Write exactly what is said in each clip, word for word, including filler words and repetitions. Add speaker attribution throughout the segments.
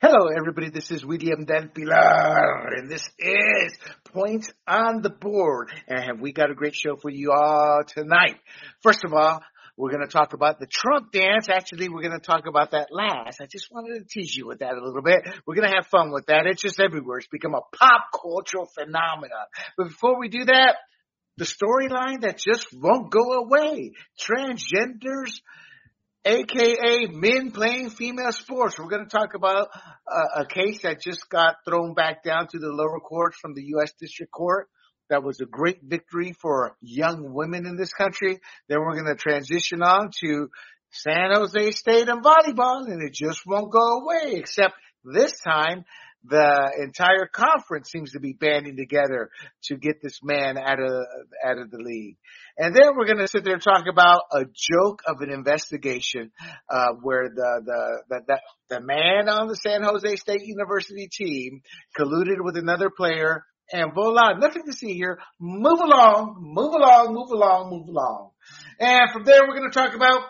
Speaker 1: Hello, everybody. This is William Del Pilar, and this is Points on the Board. And we got a great show for you all tonight. First of all, we're going to talk about the Trump dance. Actually, we're going to talk about that last. I just wanted to tease you with that a little bit. We're going to have fun with that. It's just everywhere. It's become a pop cultural phenomenon. But before we do that, the storyline that just won't go away. Transgenders, A K A men playing female sports. We're going to talk about uh, a case that just got thrown back down to the lower courts from the U S District Court. That was a great victory for young women in this country. Then we're going to transition on to San Jose State and volleyball, and it just won't go away, except this time the entire conference seems to be banding together to get this man out of out of the league. And then we're going to sit there and talk about a joke of an investigation uh where the the the, the the man on the San Jose State University team colluded with another player, and voila, nothing to see here. Move along, move along, move along, move along. And from there, we're going to talk about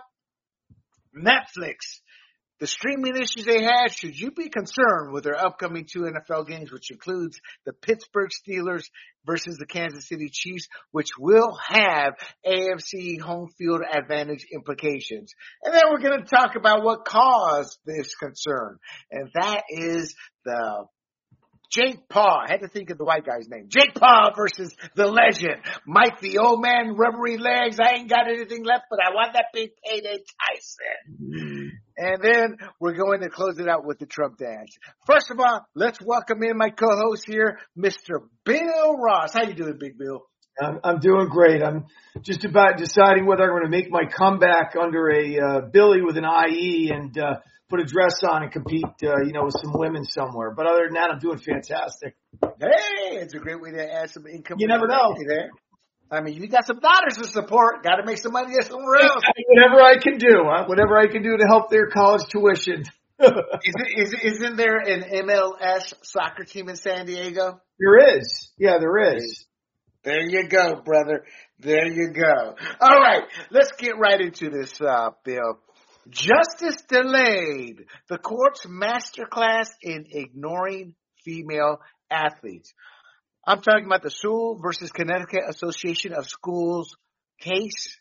Speaker 1: Netflix. The streaming issues they had, should you be concerned with their upcoming two N F L games, which includes the Pittsburgh Steelers versus the Kansas City Chiefs, which will have A F C home field advantage implications. And then we're going to talk about what caused this concern, and that is the Jake Paul. I had to think of the white guy's name. Jake Paul versus the legend. Mike, the old man, rubbery legs. I ain't got anything left, but I want that big payday Tyson. And then we're going to close it out with the Trump dance. First of all, let's welcome in my co-host here, Mister Bill Ross. How you doing, Big Bill?
Speaker 2: I'm, I'm doing great. I'm just about deciding whether I'm going to make my comeback under a uh, Billy with an I E and uh, put a dress on and compete, uh, you know, with some women somewhere. But other than that, I'm doing fantastic.
Speaker 1: Hey, it's a great way to add some income.
Speaker 2: You never know.
Speaker 1: There. I mean, you got some daughters to support. Got to make some money somewhere else.
Speaker 2: Whatever I can do, huh? Whatever I can do to help their college tuition.
Speaker 1: is it, is, isn't there an M L S soccer team in San Diego?
Speaker 2: There is. Yeah, there is.
Speaker 1: There you go, brother. There you go. All right, let's get right into this, uh, Bill. Justice delayed. The court's masterclass in ignoring female athletes. I'm talking about the Sewell versus Connecticut Association of Schools case,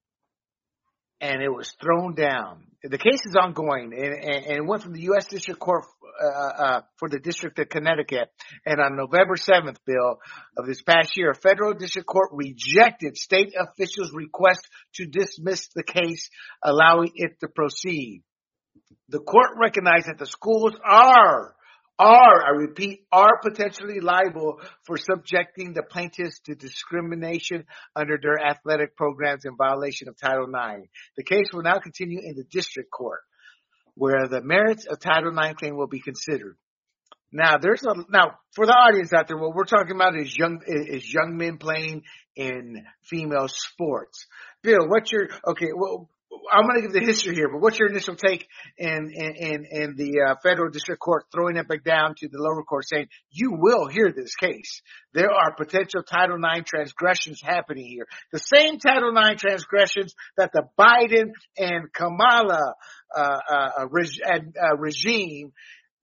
Speaker 1: and it was thrown down. The case is ongoing, and, and, and it went from the U S District Court uh, uh, for the District of Connecticut. And on November seventh, Bill, of this past year, a federal district court rejected state officials' request to dismiss the case, allowing it to proceed. The court recognized that the schools are Are, I repeat, are potentially liable for subjecting the plaintiffs to discrimination under their athletic programs in violation of Title nine. The case will now continue in the district court, where the merits of Title nine claim will be considered. Now, there's a, now for the audience out there, what we're talking about is young is young men playing in female sports. Bill, what's your okay? Well, I'm going to give the history here, but what's your initial take in in in, in the uh, federal district court throwing it back down to the lower court, saying you will hear this case? There are potential Title nine transgressions happening here, the same Title nine transgressions that the Biden and Kamala uh, uh, reg- uh, regime,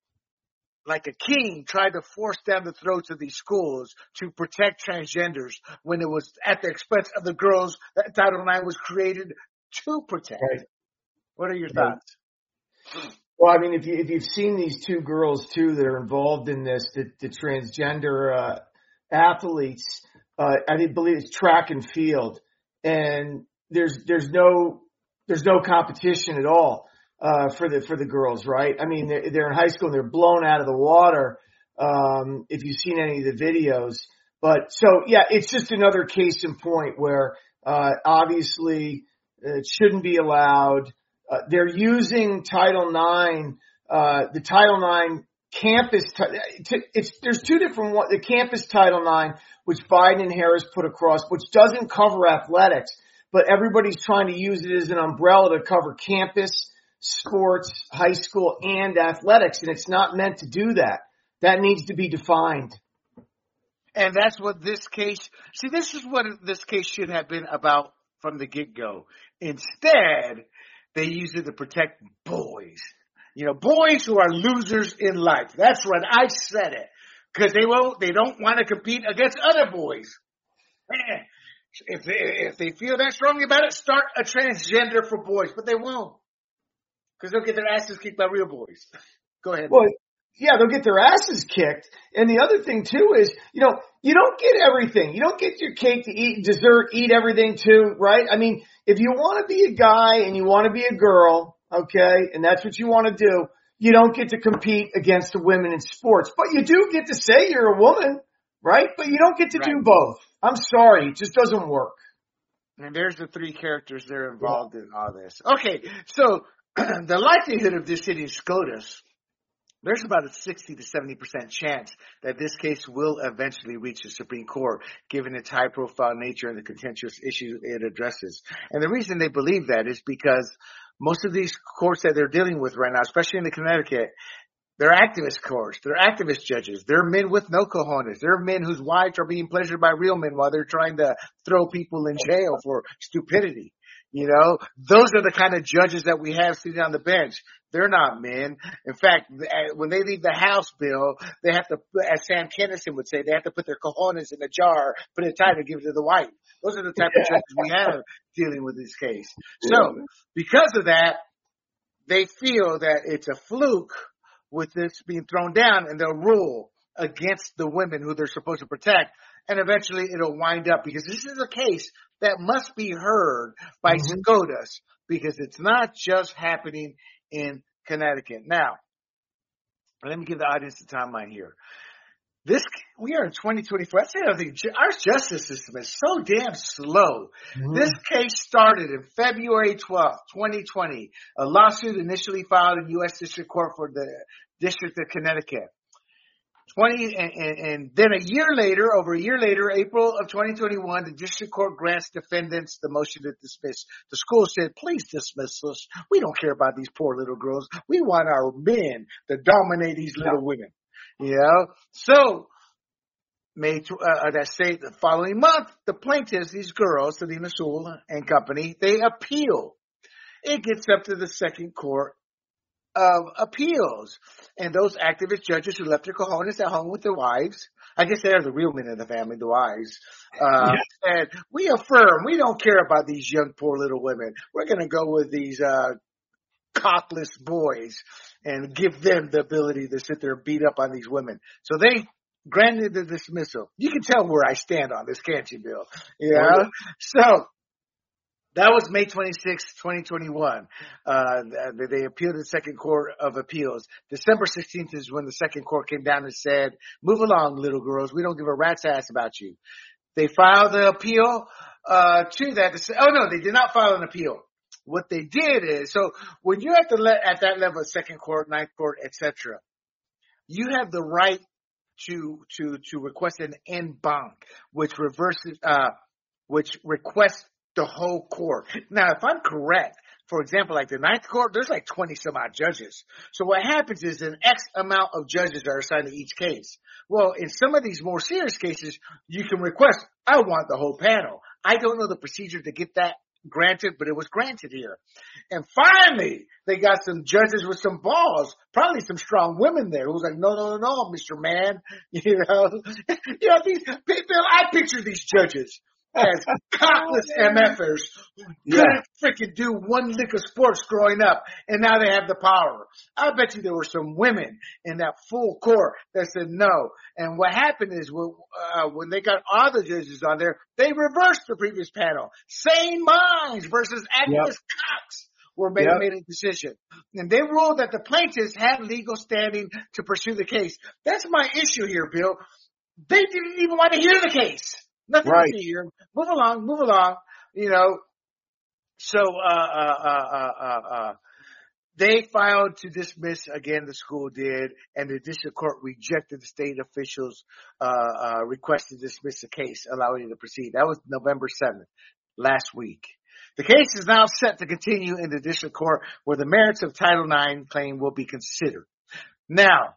Speaker 1: like a king, tried to force down the throats of these schools to protect transgenders when it was at the expense of the girls that Title nine was created to protect.
Speaker 2: Right.
Speaker 1: What are your thoughts?
Speaker 2: Well, I mean, if you if you've seen these two girls too that are involved in this, the, the transgender uh, athletes, uh, I believe it's track and field, and there's there's no there's no competition at all uh, for the for the girls, right? I mean, they're, they're in high school and they're blown out of the water. Um, if you've seen any of the videos, but so yeah, it's just another case in point where uh, obviously. It shouldn't be allowed. Uh, they're using Title nine, uh, the Title nine campus. T- it's there's two different ones. The campus Title nine, which Biden and Harris put across, which doesn't cover athletics, but everybody's trying to use it as an umbrella to cover campus, sports, high school, and athletics, and it's not meant to do that. That needs to be defined.
Speaker 1: And that's what this case. See, this is what this case should have been about from the get-go. Instead, they use it to protect boys. You know, boys who are losers in life. That's right. I said it. Because they won't, they don't want to compete against other boys. Man, if they, if they feel that strongly about it, start a transgender for boys. But they won't. Because they'll get their asses kicked by real boys. Go ahead.
Speaker 2: Well, yeah, they'll get their asses kicked. And the other thing too is, you know, you don't get everything. You don't get your cake to eat, dessert, eat everything too, right? I mean, if you want to be a guy and you want to be a girl, okay, and that's what you want to do, you don't get to compete against the women in sports. But you do get to say you're a woman, right? But you don't get to
Speaker 1: Right.
Speaker 2: do both. I'm sorry. It just doesn't work.
Speaker 1: And there's the three characters that are involved in all this. Okay, so the likelihood of this hitting SCOTUS, there's about a sixty to seventy percent chance that this case will eventually reach the Supreme Court, given its high-profile nature and the contentious issues it addresses. And the reason they believe that is because most of these courts that they're dealing with right now, especially in the Connecticut, they're activist courts. They're activist judges. They're men with no cojones. They're men whose wives are being pleasured by real men while they're trying to throw people in jail for stupidity. You know, those are the kind of judges that we have sitting on the bench. They're not men. In fact, when they leave the House bill, they have to, as Sam Kinison would say, they have to put their cojones in a jar, put it tight, and give it to the wife. Those are the type of judges we have dealing with this case. So, because of that, they feel that it's a fluke with this being thrown down, and they'll rule against the women who they're supposed to protect. And eventually it'll wind up, because this is a case that must be heard by mm-hmm. SCOTUS, because it's not just happening in Connecticut. Now, let me give the audience the timeline here. This, we are in twenty twenty-four. That's the other thing. Our justice system is so damn slow. Mm-hmm. This case started in February twelfth, twenty twenty. A lawsuit initially filed in U S District Court for the District of Connecticut. twenty and, and, and then a year later, over a year later, April of twenty twenty-one, the district court grants defendants the motion to dismiss. The school said, please dismiss us. We don't care about these poor little girls. We want our men to dominate these little women. You know? So, May, uh, that say the following month, the plaintiffs, these girls, Selena Sewell and company, they appeal. It gets up to the second court of appeals. And those activist judges who left their cojones at home with their wives, I guess they are the real men of the family, the wives, uh, yeah. said, we affirm, we don't care about these young, poor little women. We're going to go with these, uh, cockless boys and give them the ability to sit there and beat up on these women. So they granted the dismissal. You can tell where I stand on this, can't you, Bill? Yeah. Oh, yeah. So, that was May twenty-sixth, twenty twenty-one. Uh, they appealed to the Second Court of Appeals. December sixteenth is when the Second Court came down and said, move along, little girls. We don't give a rat's ass about you. They filed the appeal uh, to that. To say, oh, no, they did not file an appeal. What they did is, so when you're at the le- at that level of Second Court, Ninth Court, et cetera, you have the right to to to request an en banc, which reverses, uh, which requests the whole court. Now, if I'm correct, for example, like the Ninth Court, there's like twenty some odd judges. So what happens is an X amount of judges are assigned to each case. Well, in some of these more serious cases, you can request, I want the whole panel. I don't know the procedure to get that granted, but it was granted here. And finally, they got some judges with some balls, probably some strong women there who was like, no, no, no, no, Mister Man. You know, you know, these people, I picture these judges as cockless M F ers who
Speaker 2: Yeah.
Speaker 1: couldn't freaking do one lick of sports growing up, and now they have the power. I bet you there were some women in that full court that said no. And what happened is when, uh, when they got all the judges on there, they reversed the previous panel. Sane minds versus activist
Speaker 2: Yep.
Speaker 1: cocks were made,
Speaker 2: Yep.
Speaker 1: made a decision. And they ruled that the plaintiffs had legal standing to pursue the case. That's my issue here, Bill. They didn't even want to hear the case. Nothing
Speaker 2: Right.
Speaker 1: to hear. Move along, move along. You know, so uh, uh, uh, uh, uh, uh, they filed to dismiss again. The school did, and the district court rejected the state officials' uh, uh, request to dismiss the case, allowing it to proceed. That was November seventh, last week. The case is now set to continue in the district court, where the merits of Title nine claim will be considered. Now,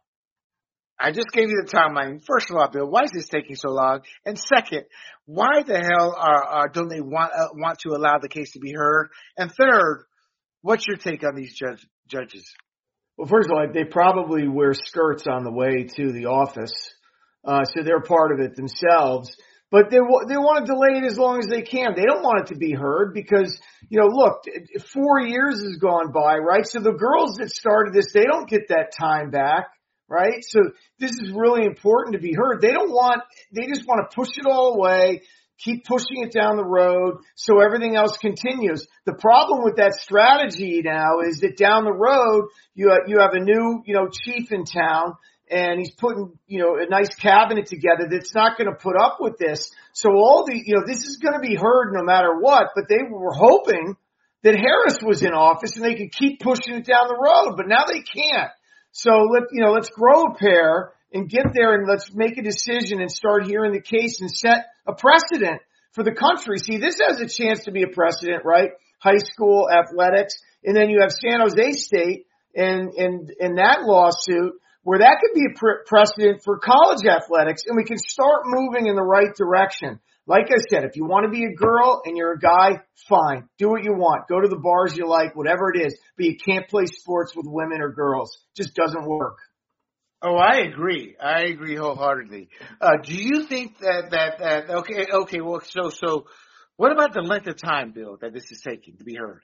Speaker 1: I just gave you the timeline. First of all, Bill, why is this taking so long? And second, why the hell are, are don't they want uh, want to allow the case to be heard? And third, what's your take on these judge, judges?
Speaker 2: Well, first of all, they probably wear skirts on the way to the office, uh, so they're part of it themselves. But they they want to delay it as long as they can. They don't want it to be heard because, you know, look, four years has gone by, right? So the girls that started this, they don't get that time back, right? So this is really important to be heard. They don't want, they just want to push it all away, keep pushing it down the road so everything else continues. The problem with that strategy now is that down the road, you you have a new, you know, chief in town, and he's putting, you know, a nice cabinet together that's not going to put up with this. So all the, you know, this is going to be heard no matter what, but they were hoping that Harris was in office and they could keep pushing it down the road, but now they can't. So let, you know, let's grow a pair and get there and let's make a decision and start hearing the case and set a precedent for the country. See, this has a chance to be a precedent, right? High school athletics. And then you have San Jose State and, and, and that lawsuit, where that could be a pre- precedent for college athletics, and we can start moving in the right direction. Like I said, if you want to be a girl and you're a guy, fine. Do what you want. Go to the bars you like, whatever it is. But you can't play sports with women or girls. It just doesn't work.
Speaker 1: Oh, I agree. I agree wholeheartedly. Uh, do you think that, that, that, okay, okay, well, so, so what about the length of time, Bill, that this is taking to be heard?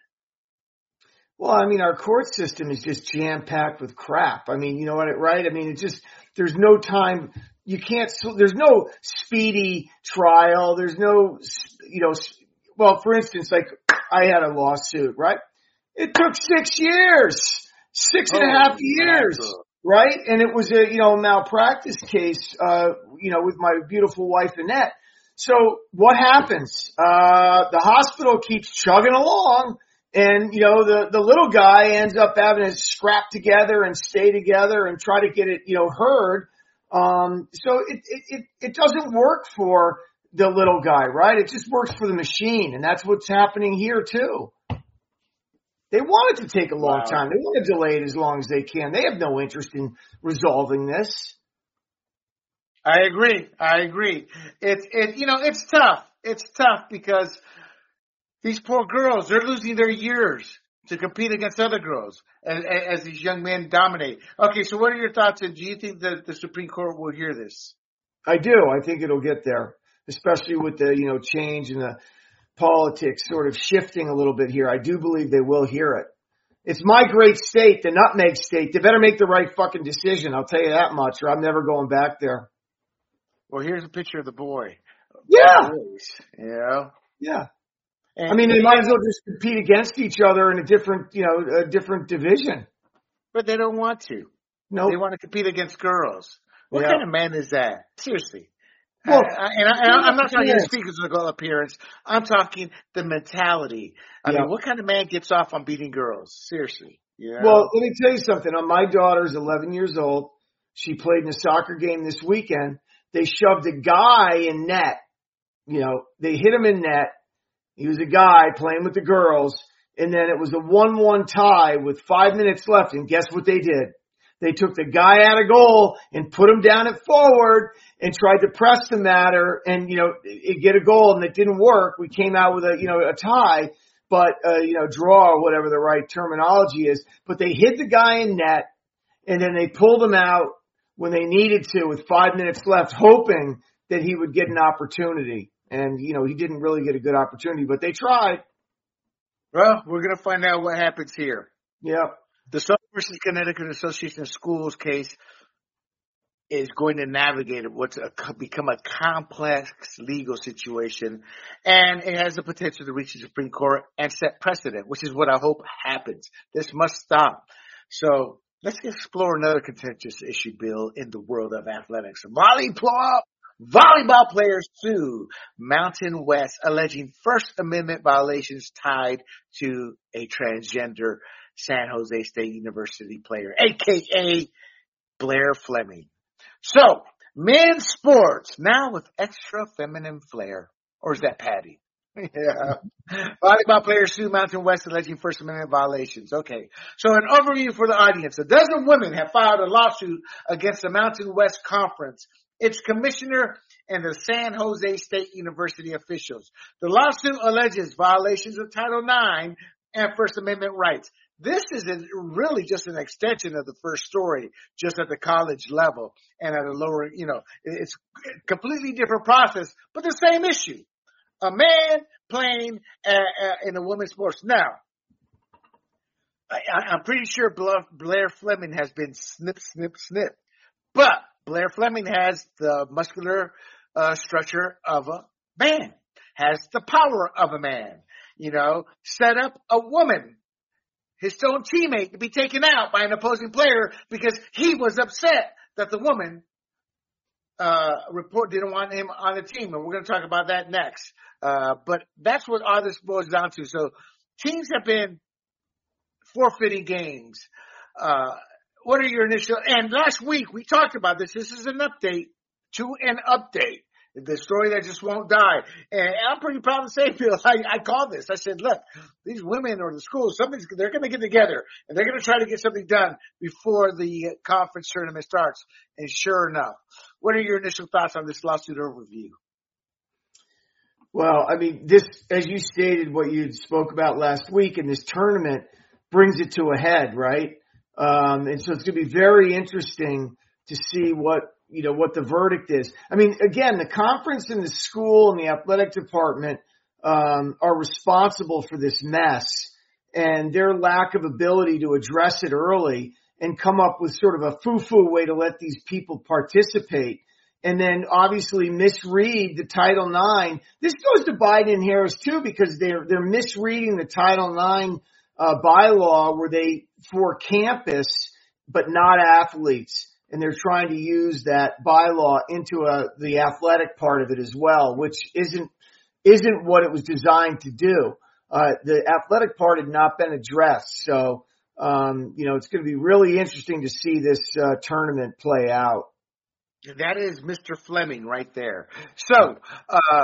Speaker 2: Well, I mean, our court system is just jam-packed with crap. I mean, you know what, right? I mean, it's just, there's no time. You can't, there's no speedy trial. There's no, you know, well, for instance, like I had a lawsuit, right? It took six years, six and a half years, right? And it was a, you know, malpractice case, uh, you know, with my beautiful wife, Annette. So what happens? Uh, the hospital keeps chugging along. And, you know, the, the little guy ends up having to scrap together and stay together and try to get it, you know, heard. Um, so it, it, it, it doesn't work for the little guy, right? It just works for the machine. And that's what's happening here too. They want it to take a long wow. time. They want to delay it as long as they can. They have no interest in resolving this.
Speaker 1: I agree. I agree. It's, it, you know, it's tough. It's tough because these poor girls, they're losing their years to compete against other girls as, as these young men dominate. Okay, so what are your thoughts? And do you think that the Supreme Court will hear this?
Speaker 2: I do. I think it'll get there, especially with the, you know, change in the politics sort of shifting a little bit here. I do believe they will hear it. It's my great state, the nutmeg state. They better make the right fucking decision. I'll tell you that much, or I'm never going back there.
Speaker 1: Well, here's a picture of the boy.
Speaker 2: Yeah.
Speaker 1: You know?
Speaker 2: Yeah. And I mean, they might as well just compete against each other in a different, you know, a different division.
Speaker 1: But they don't want to.
Speaker 2: No, nope.
Speaker 1: They want to compete against girls. What
Speaker 2: yeah.
Speaker 1: kind of man is that? Seriously. Well, uh, and, I, and I'm not talking his physical appearance. I'm talking the mentality. I yeah. mean, what kind of man gets off on beating girls? Seriously. You know?
Speaker 2: Well, let me tell you something. My daughter's eleven years old. She played in a soccer game this weekend. They shoved a guy in net. You know, they hit him in net. He was a guy playing with the girls, and then it was a one one tie with five minutes left, and guess what they did? They took the guy out of goal and put him down at forward and tried to press the matter and, you know, get a goal, and it didn't work. We came out with a, you know, a tie, but, uh, you know, draw or whatever the right terminology is. But they hit the guy in net, and then they pulled him out when they needed to with five minutes left, hoping that he would get an opportunity. And, you know, he didn't really get a good opportunity, but they tried.
Speaker 1: Well, we're going to find out what happens here.
Speaker 2: Yeah.
Speaker 1: The Southern versus Connecticut Association of Schools case is going to navigate what's a, become a complex legal situation, and it has the potential to reach the Supreme Court and set precedent, which is what I hope happens. This must stop. So let's explore another contentious issue, Bill, in the world of athletics. Volleyball. Volleyball players sue Mountain West alleging First Amendment violations tied to a transgender San Jose State University player, a k a. Blair Fleming. So, men's sports, now with extra feminine flair. Or is that Patty? Yeah. Volleyball players sue Mountain West alleging First Amendment violations. Okay. So an overview for the audience. A dozen women have filed a lawsuit against the Mountain West Conference, its commissioner, and the San Jose State University officials. The lawsuit alleges violations of Title nine and First Amendment rights. This is really just an extension of the first story, just at the college level and at a lower, you know, it's a completely different process, but the same issue. A man playing uh, uh, in a women's sports. Now, I, I'm pretty sure Blair Fleming has been snip, snip, snip. But Blair Fleming has the muscular uh, structure of a man, has the power of a man, you know, set up a woman, his own teammate, to be taken out by an opposing player because he was upset that the woman uh, report didn't want him on the team. And we're going to talk about that next. Uh, but that's what all this boils down to. So teams have been forfeiting games. Uh, what are your initial, and last week we talked about this. This is an update to an update. The story that just won't die. And I'm pretty proud to say, Bill, I, I called this. I said, look, these women or the schools, something's, they're going to get together and they're going to try to get something done before the conference tournament starts. And sure enough, what are your initial thoughts on this lawsuit overview?
Speaker 2: Well, I mean, this, as you stated, what you spoke about last week, and this tournament brings it to a head, right? Um, and so it's going to be very interesting to see what, you know, what the verdict is. I mean, again, the conference and the school and the athletic department um, are responsible for this mess, and their lack of ability to address it early and come up with sort of a foo-foo way to let these people participate, and then obviously misread the Title nine. This goes to Biden and Harris too, because they're they're misreading the Title nine uh, bylaw where they for campus but not athletes. And they're trying to use that bylaw into a, the athletic part of it as well, which isn't isn't what it was designed to do. Uh, the athletic part had not been addressed. So, um, you know, it's going to be really interesting to see this uh, tournament play out.
Speaker 1: That is Mister Fleming right there. So, uh,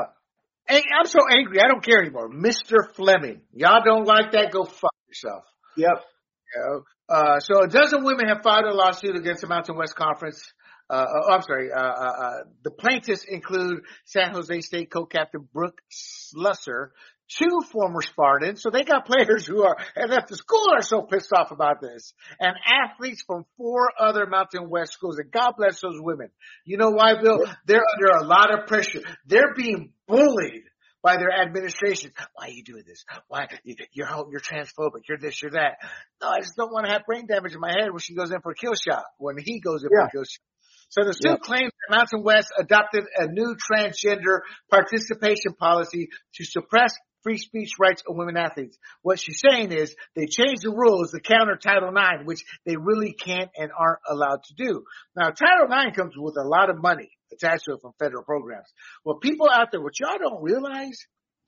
Speaker 1: I'm so angry. I don't care anymore. Mister Fleming. Y'all don't like that? Go fuck yourself.
Speaker 2: Yep.
Speaker 1: You know? Uh, so a dozen women have filed a lawsuit against the Mountain West Conference. Uh, oh, I'm sorry. Uh, uh, uh, the plaintiffs include San Jose State co-captain Brooke Slusser, two former Spartans. So they got players who are, and left the school are so pissed off about this, and athletes from four other Mountain West schools. And God bless those women. You know why, Bill? They're under a lot of pressure. They're being bullied by their administration. Why are you doing this? Why you're you're transphobic? You're this, you're that. No, I just don't want to have brain damage in my head when she goes in for a kill shot. When he goes in yeah. for a kill shot. So the suit yeah. claims that Mountain West adopted a new transgender participation policy to suppress free speech rights of women athletes. What she's saying is they changed the rules to counter Title nine, which they really can't and aren't allowed to do. Now, Title nine comes with a lot of money attached to it from federal programs. Well, people out there, what y'all don't realize,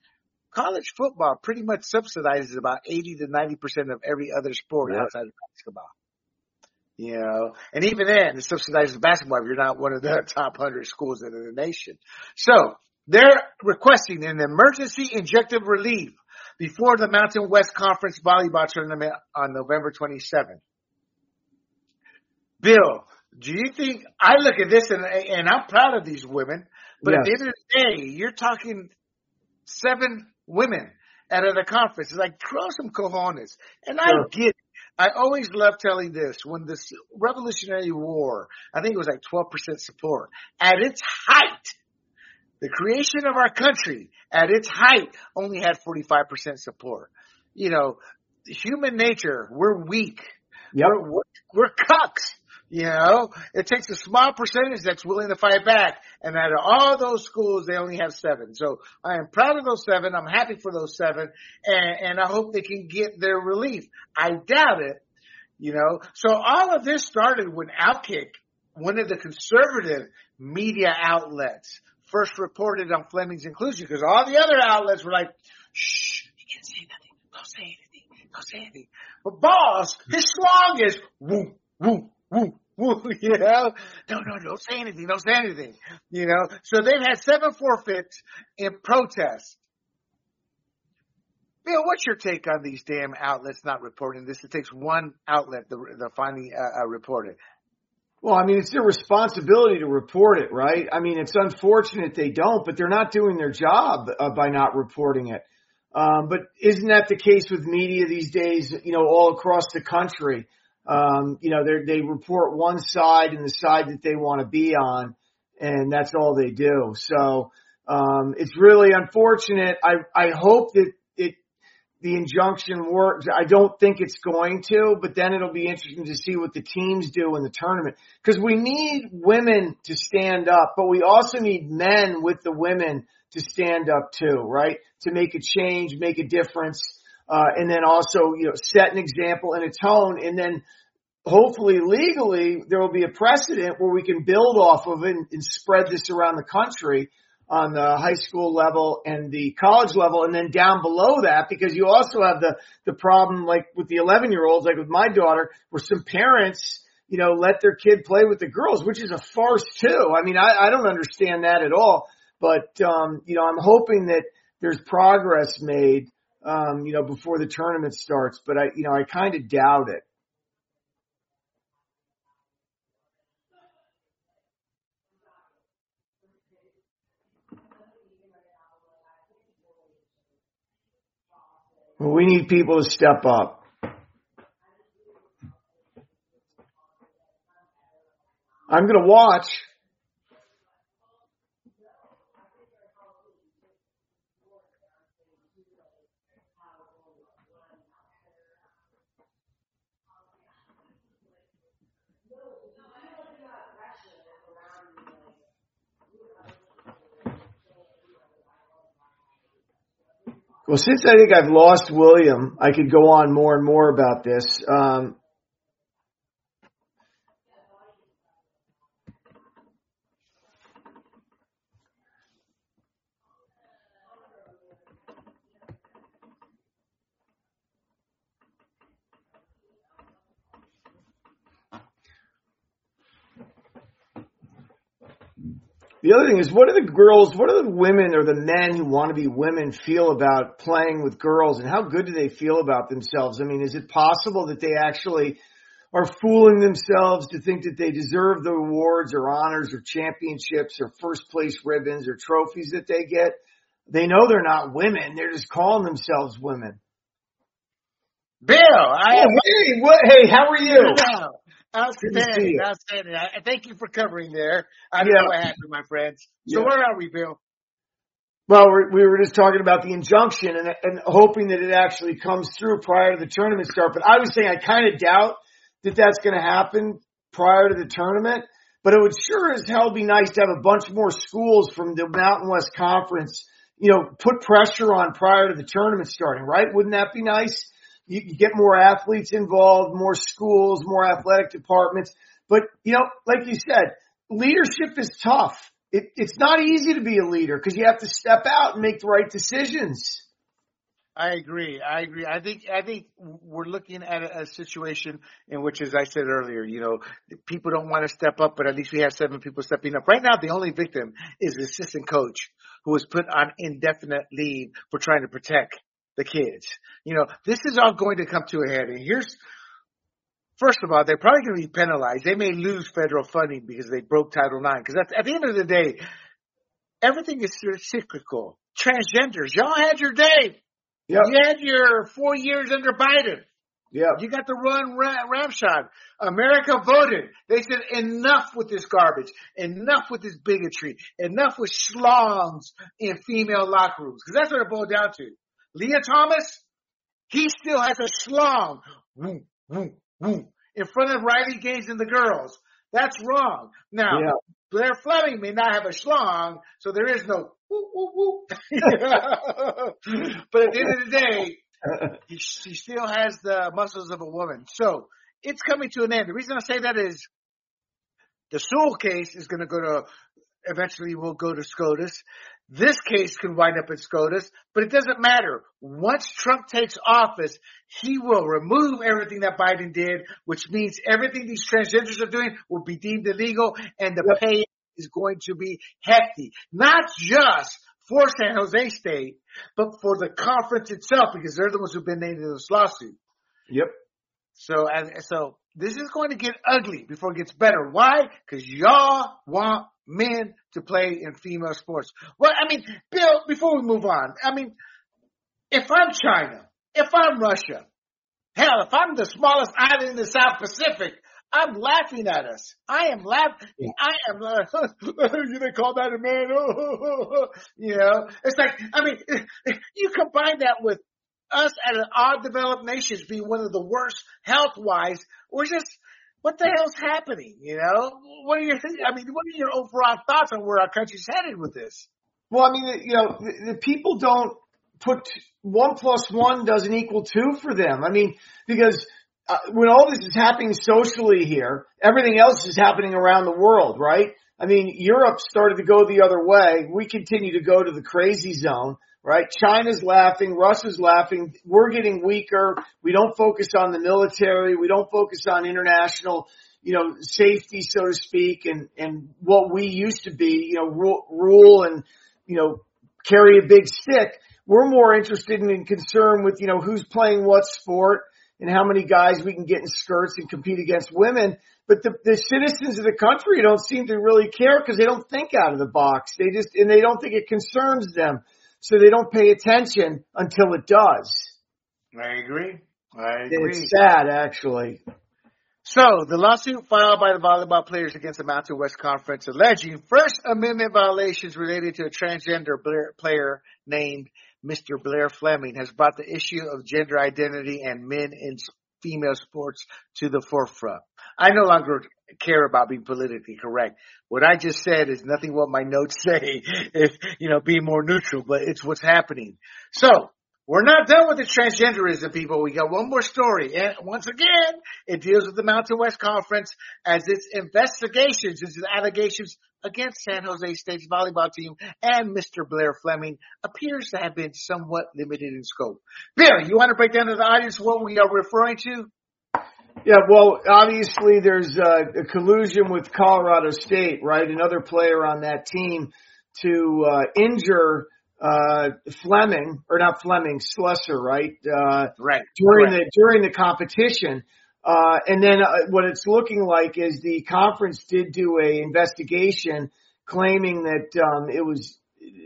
Speaker 1: college football pretty much subsidizes about eighty to ninety percent of every other sport yeah. outside of basketball. You know, and even then, it subsidizes basketball if you're not one of the top one hundred schools in the nation. So they're requesting an emergency injunctive relief before the Mountain West Conference volleyball tournament on November twenty-seventh. Bill, do you think, I look at this and, and I'm proud of these women, but yes. at the end of the day, you're talking seven women out of the conference. It's like, throw some cojones. And sure. I get it. I always love telling this. When the Revolutionary War, I think it was like twelve percent support. At its height, the creation of our country, at its height, only had forty-five percent support. You know, human nature, we're weak. Yep. We're, we're, we're cucks. You know, it takes a small percentage that's willing to fight back. And out of all those schools, they only have seven. So I am proud of those seven. I'm happy for those seven. And, and I hope they can get their relief. I doubt it, you know. So all of this started when Outkick, one of the conservative media outlets, first reported on Fleming's inclusion, because all the other outlets were like, shh, you can't say nothing. Don't say anything. Don't say anything. But Boss, his song is woo, woo, woo. You know, no, no, don't say anything. Don't say anything. You know, so they've had seven forfeits in protest. Bill, what's your take on these damn outlets not reporting this? It takes one outlet to, to finally uh, uh, report it.
Speaker 2: Well, I mean, it's their responsibility to report it, right? I mean, it's unfortunate they don't, but they're not doing their job uh, by not reporting it. Um, but isn't that the case with media these days, you know, all across the country? Um, you know, they they report one side and the side that they want to be on, and that's all they do. So, um, it's really unfortunate. I, I hope that it, the injunction works. I don't think it's going to, but then it'll be interesting to see what the teams do in the tournament, because we need women to stand up, but we also need men with the women to stand up too, right? To make a change, make a difference, uh, and then also, you know, set an example and a tone, and then hopefully legally there will be a precedent where we can build off of it and, and spread this around the country on the high school level and the college level, and then down below that, because you also have the, the problem like with the eleven year olds, like with my daughter, where some parents, you know, let their kid play with the girls, which is a farce too. I mean, I, I don't understand that at all. But, um, you know, I'm hoping that there's progress made, um, you know, before the tournament starts. But I, you know, I kind of doubt it. Well, we need people to step up. I'm going to watch. Well, since I think I've lost William, I could go on more and more about this. Um, The other thing is, what do the girls, what do the women or the men who want to be women feel about playing with girls, and how good do they feel about themselves? I mean, is it possible that they actually are fooling themselves to think that they deserve the awards or honors or championships or first place ribbons or trophies that they get? They know they're not women. They're just calling themselves women.
Speaker 1: Bill, I
Speaker 2: oh, hey, what, hey, how are you?
Speaker 1: Wow. Outstanding, outstanding. I, thank you for covering there. I don't
Speaker 2: yeah.
Speaker 1: know what happened, my friends. So
Speaker 2: yeah.
Speaker 1: where are we, Bill?
Speaker 2: Well, we're, we were just talking about the injunction and, and hoping that it actually comes through prior to the tournament start. But I was saying I kind of doubt that that's going to happen prior to the tournament. But it would sure as hell be nice to have a bunch more schools from the Mountain West Conference, you know, put pressure on prior to the tournament starting, right? Wouldn't that be nice? You, you get more athletes involved, more schools, more athletic departments. But, you know, like you said, leadership is tough. It, it's not easy to be a leader because you have to step out and make the right decisions.
Speaker 1: I agree. I agree. I think, I think we're looking at a, a situation in which, as I said earlier, you know, people don't want to step up, but at least we have seven people stepping up. Right now, the only victim is the assistant coach who was put on indefinite leave for trying to protect the kids. You know, this is all going to come to a head. And here's, first of all, they're probably going to be penalized. They may lose federal funding because they broke Title nine. Because at, at the end of the day, everything is cyclical. Transgenders, y'all had your day. Yep. You had your four years under Biden.
Speaker 2: Yeah.
Speaker 1: You got the run ramshot. America voted. They said enough with this garbage. Enough with this bigotry. Enough with schlongs in female locker rooms. Because that's what it boiled down to. Leah Thomas, he still has a schlong woo, woo, woo, in front of Riley Gaines and the girls. That's wrong. Now, yeah. Blair Fleming may not have a schlong, so there is no woo, woo, woo. But at the end of the day, he, she still has the muscles of a woman. So it's coming to an end. The reason I say that is the Sewell case is going to go to, eventually will go to SCOTUS. This case can wind up in SCOTUS, but it doesn't matter. Once Trump takes office, he will remove everything that Biden did, which means everything these transgenders are doing will be deemed illegal, and the yep. pay is going to be hefty. Not just for San Jose State, but for the conference itself, because they're the ones who've been named in this lawsuit.
Speaker 2: Yep.
Speaker 1: So, and so this is going to get ugly before it gets better. Why? Because y'all want men to play in female sports. Well, I mean, Bill, before we move on, I mean, if I'm China, if I'm Russia, hell, if I'm the smallest island in the South Pacific, I'm laughing at us. I am laughing.
Speaker 2: Yeah.
Speaker 1: I am. Uh, they call that a man. You know, it's like, I mean, you combine that with us as an odd developed nations being one of the worst health wise. We're just, what the hell's happening? You know, what are your, I mean, what are your overall thoughts on where our country's headed with this?
Speaker 2: Well, I mean, you know, the, the people don't put one plus one doesn't equal two for them. I mean, because uh, when all this is happening socially here, everything else is happening around the world, right? I mean, Europe started to go the other way. We continue to go to the crazy zone, right? China's laughing. Russia's laughing. We're getting weaker. We don't focus on the military. We don't focus on international, you know, safety, so to speak, and, and what we used to be, you know, rule, rule and, you know, carry a big stick. We're more interested in and concerned with, you know, who's playing what sport and how many guys we can get in skirts and compete against women. But the, the citizens of the country don't seem to really care because they don't think out of the box. They just, and they don't think it concerns them. So they don't pay attention until it does.
Speaker 1: I agree. I agree.
Speaker 2: It's sad, actually.
Speaker 1: So, the lawsuit filed by the volleyball players against the Mountain West Conference alleging First Amendment violations related to a transgender player named Mister Blair Fleming has brought the issue of gender identity and men in female sports to the forefront. I no longer care about being politically correct. What I just said is nothing what my notes say, if, you know, being more neutral, but it's what's happening. So, we're not done with the transgenderism, people. We got one more story. And once again, it deals with the Mountain West Conference as its investigations, its allegations against San Jose State's volleyball team and Mister Blair Fleming appears to have been somewhat limited in scope. Bill, you want to break down to the audience what we are referring to?
Speaker 2: Yeah, well, obviously there's uh, a collusion with Colorado State, right? Another player on that team to uh, injure uh, Fleming, or not Fleming, Slusser, right? Uh,
Speaker 1: right.
Speaker 2: During
Speaker 1: right.
Speaker 2: the, during the competition. Uh, and then uh, what it's looking like is the conference did do a investigation claiming that, um, it was,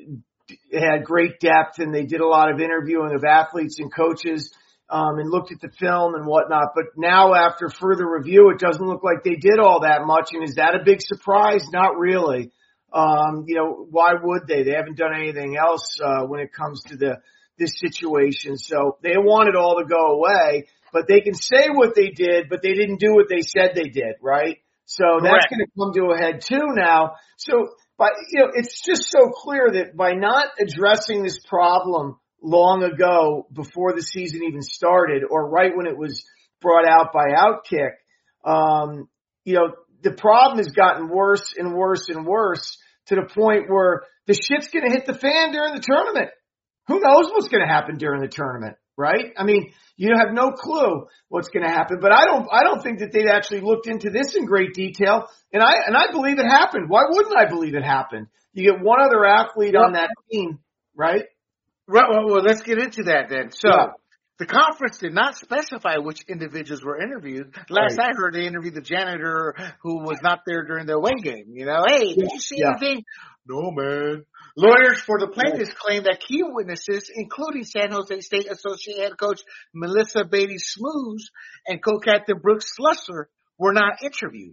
Speaker 2: it had great depth and they did a lot of interviewing of athletes and coaches, um, and looked at the film and whatnot. But now after further review, it doesn't look like they did all that much. And is that a big surprise? Not really. Um, you know, why would they? They haven't done anything else, uh, when it comes to the, this situation. So they want it all to go away, but they can say what they did, but they didn't do what they said they did, right? So that's going to come to a head too now. So, but, you know, it's just so clear that by not addressing this problem long ago before the season even started or right when it was brought out by Outkick, um, you know, the problem has gotten worse and worse and worse to the point where the shit's going to hit the fan during the tournament. Who knows what's going to happen during the tournament, right? I mean, you have no clue what's going to happen, but I don't, I don't think that they've actually looked into this in great detail. And I, and I believe it happened. Why wouldn't I believe it happened? You get one other athlete on that team, right?
Speaker 1: Right. Well, well, let's get into that then. So,
Speaker 2: Yeah.
Speaker 1: The conference did not specify which individuals were interviewed. Last
Speaker 2: Right.
Speaker 1: I heard, they interviewed the janitor who was not there during the away game. You know, hey, did
Speaker 2: Yeah,
Speaker 1: you see
Speaker 2: yeah.
Speaker 1: anything? No, man. Lawyers for the plaintiffs claim that key witnesses, including San Jose State Associate Head Coach Melissa Beatty-Smoos and co-captain Brooks Slusser, were not interviewed.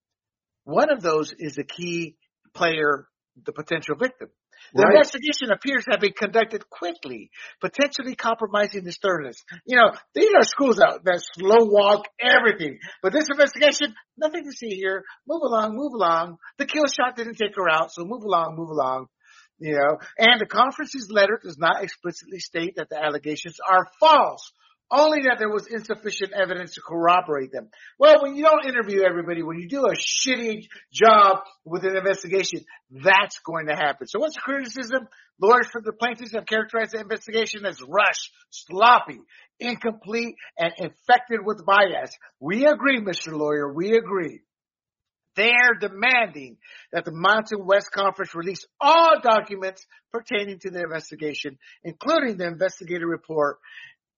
Speaker 1: One of those is the key player, the potential victim. The
Speaker 2: Right.
Speaker 1: investigation appears to have been conducted quickly, potentially compromising the thoroughness. You know, these are schools that, that slow walk everything. But this investigation, nothing to see here. Move along, move along. The kill shot didn't take her out, so move along, move along. You know, and the conference's letter does not explicitly state that the allegations are false. Only that there was insufficient evidence to corroborate them. Well, when you don't interview everybody, when you do a shitty job with an investigation, that's going to happen. So what's the criticism? Lawyers for the plaintiffs have characterized the investigation as rushed, sloppy, incomplete, and infected with bias. We agree, Mister Lawyer, we agree. They're demanding that the Mountain West Conference release all documents pertaining to the investigation, including the investigative report,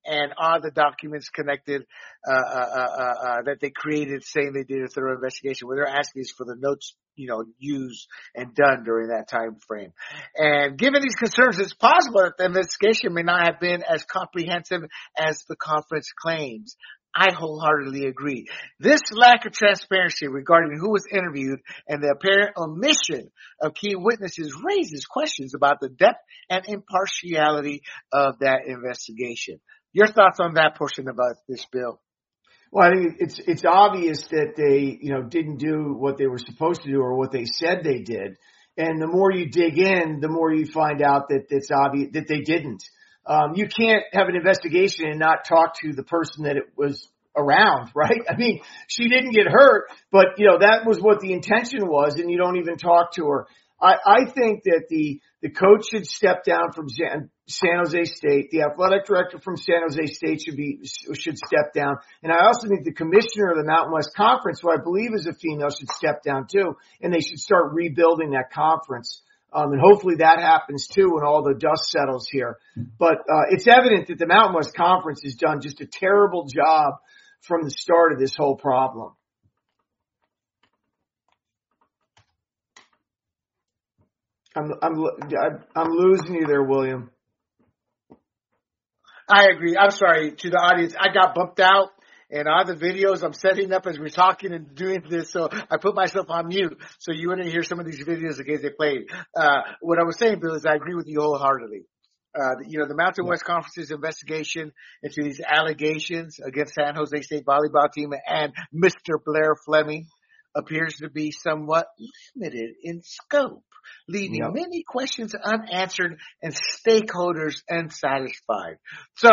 Speaker 1: and are the documents connected uh, uh, uh, uh, that they created saying they did a thorough investigation? What they're asking is for the notes, you know, used and done during that time frame. And given these concerns, it's possible that the investigation may not have been as comprehensive as the conference claims. I wholeheartedly agree. This lack of transparency regarding who was interviewed and the apparent omission of key witnesses raises questions about the depth and impartiality of that investigation. Your thoughts on that portion about this, Bill?
Speaker 2: Well, I think it's it's obvious that they, you know, didn't do what they were supposed to do or what they said they did. And the more you dig in, the more you find out that it's obvious that they didn't. Um, you can't have an investigation and not talk to the person that it was around, right? I mean, she didn't get hurt, but you know, that was what the intention was, and you don't even talk to her. I, I think that the, the coach should step down from San, San Jose State. The athletic director from San Jose State should be, should step down. And I also think the commissioner of the Mountain West Conference, who I believe is a female, should step down too. And they should start rebuilding that conference. Um, and hopefully that happens too when all the dust settles here. But, uh, it's evident that the Mountain West Conference has done just a terrible job from the start of this whole problem. I'm, I'm, I'm losing you there, William.
Speaker 1: I agree. I'm sorry to the audience. I got bumped out. And all the videos I'm setting up as we're talking and doing this, so I put myself on mute so you wouldn't hear some of these videos in case they played. Uh, what I was saying, Bill, is I agree with you wholeheartedly. Uh, you know, the Mountain West Conference's investigation into these allegations against San Jose State volleyball team and Mister Blair Fleming appears to be somewhat limited in scope, leaving yep. many questions unanswered and stakeholders unsatisfied. So,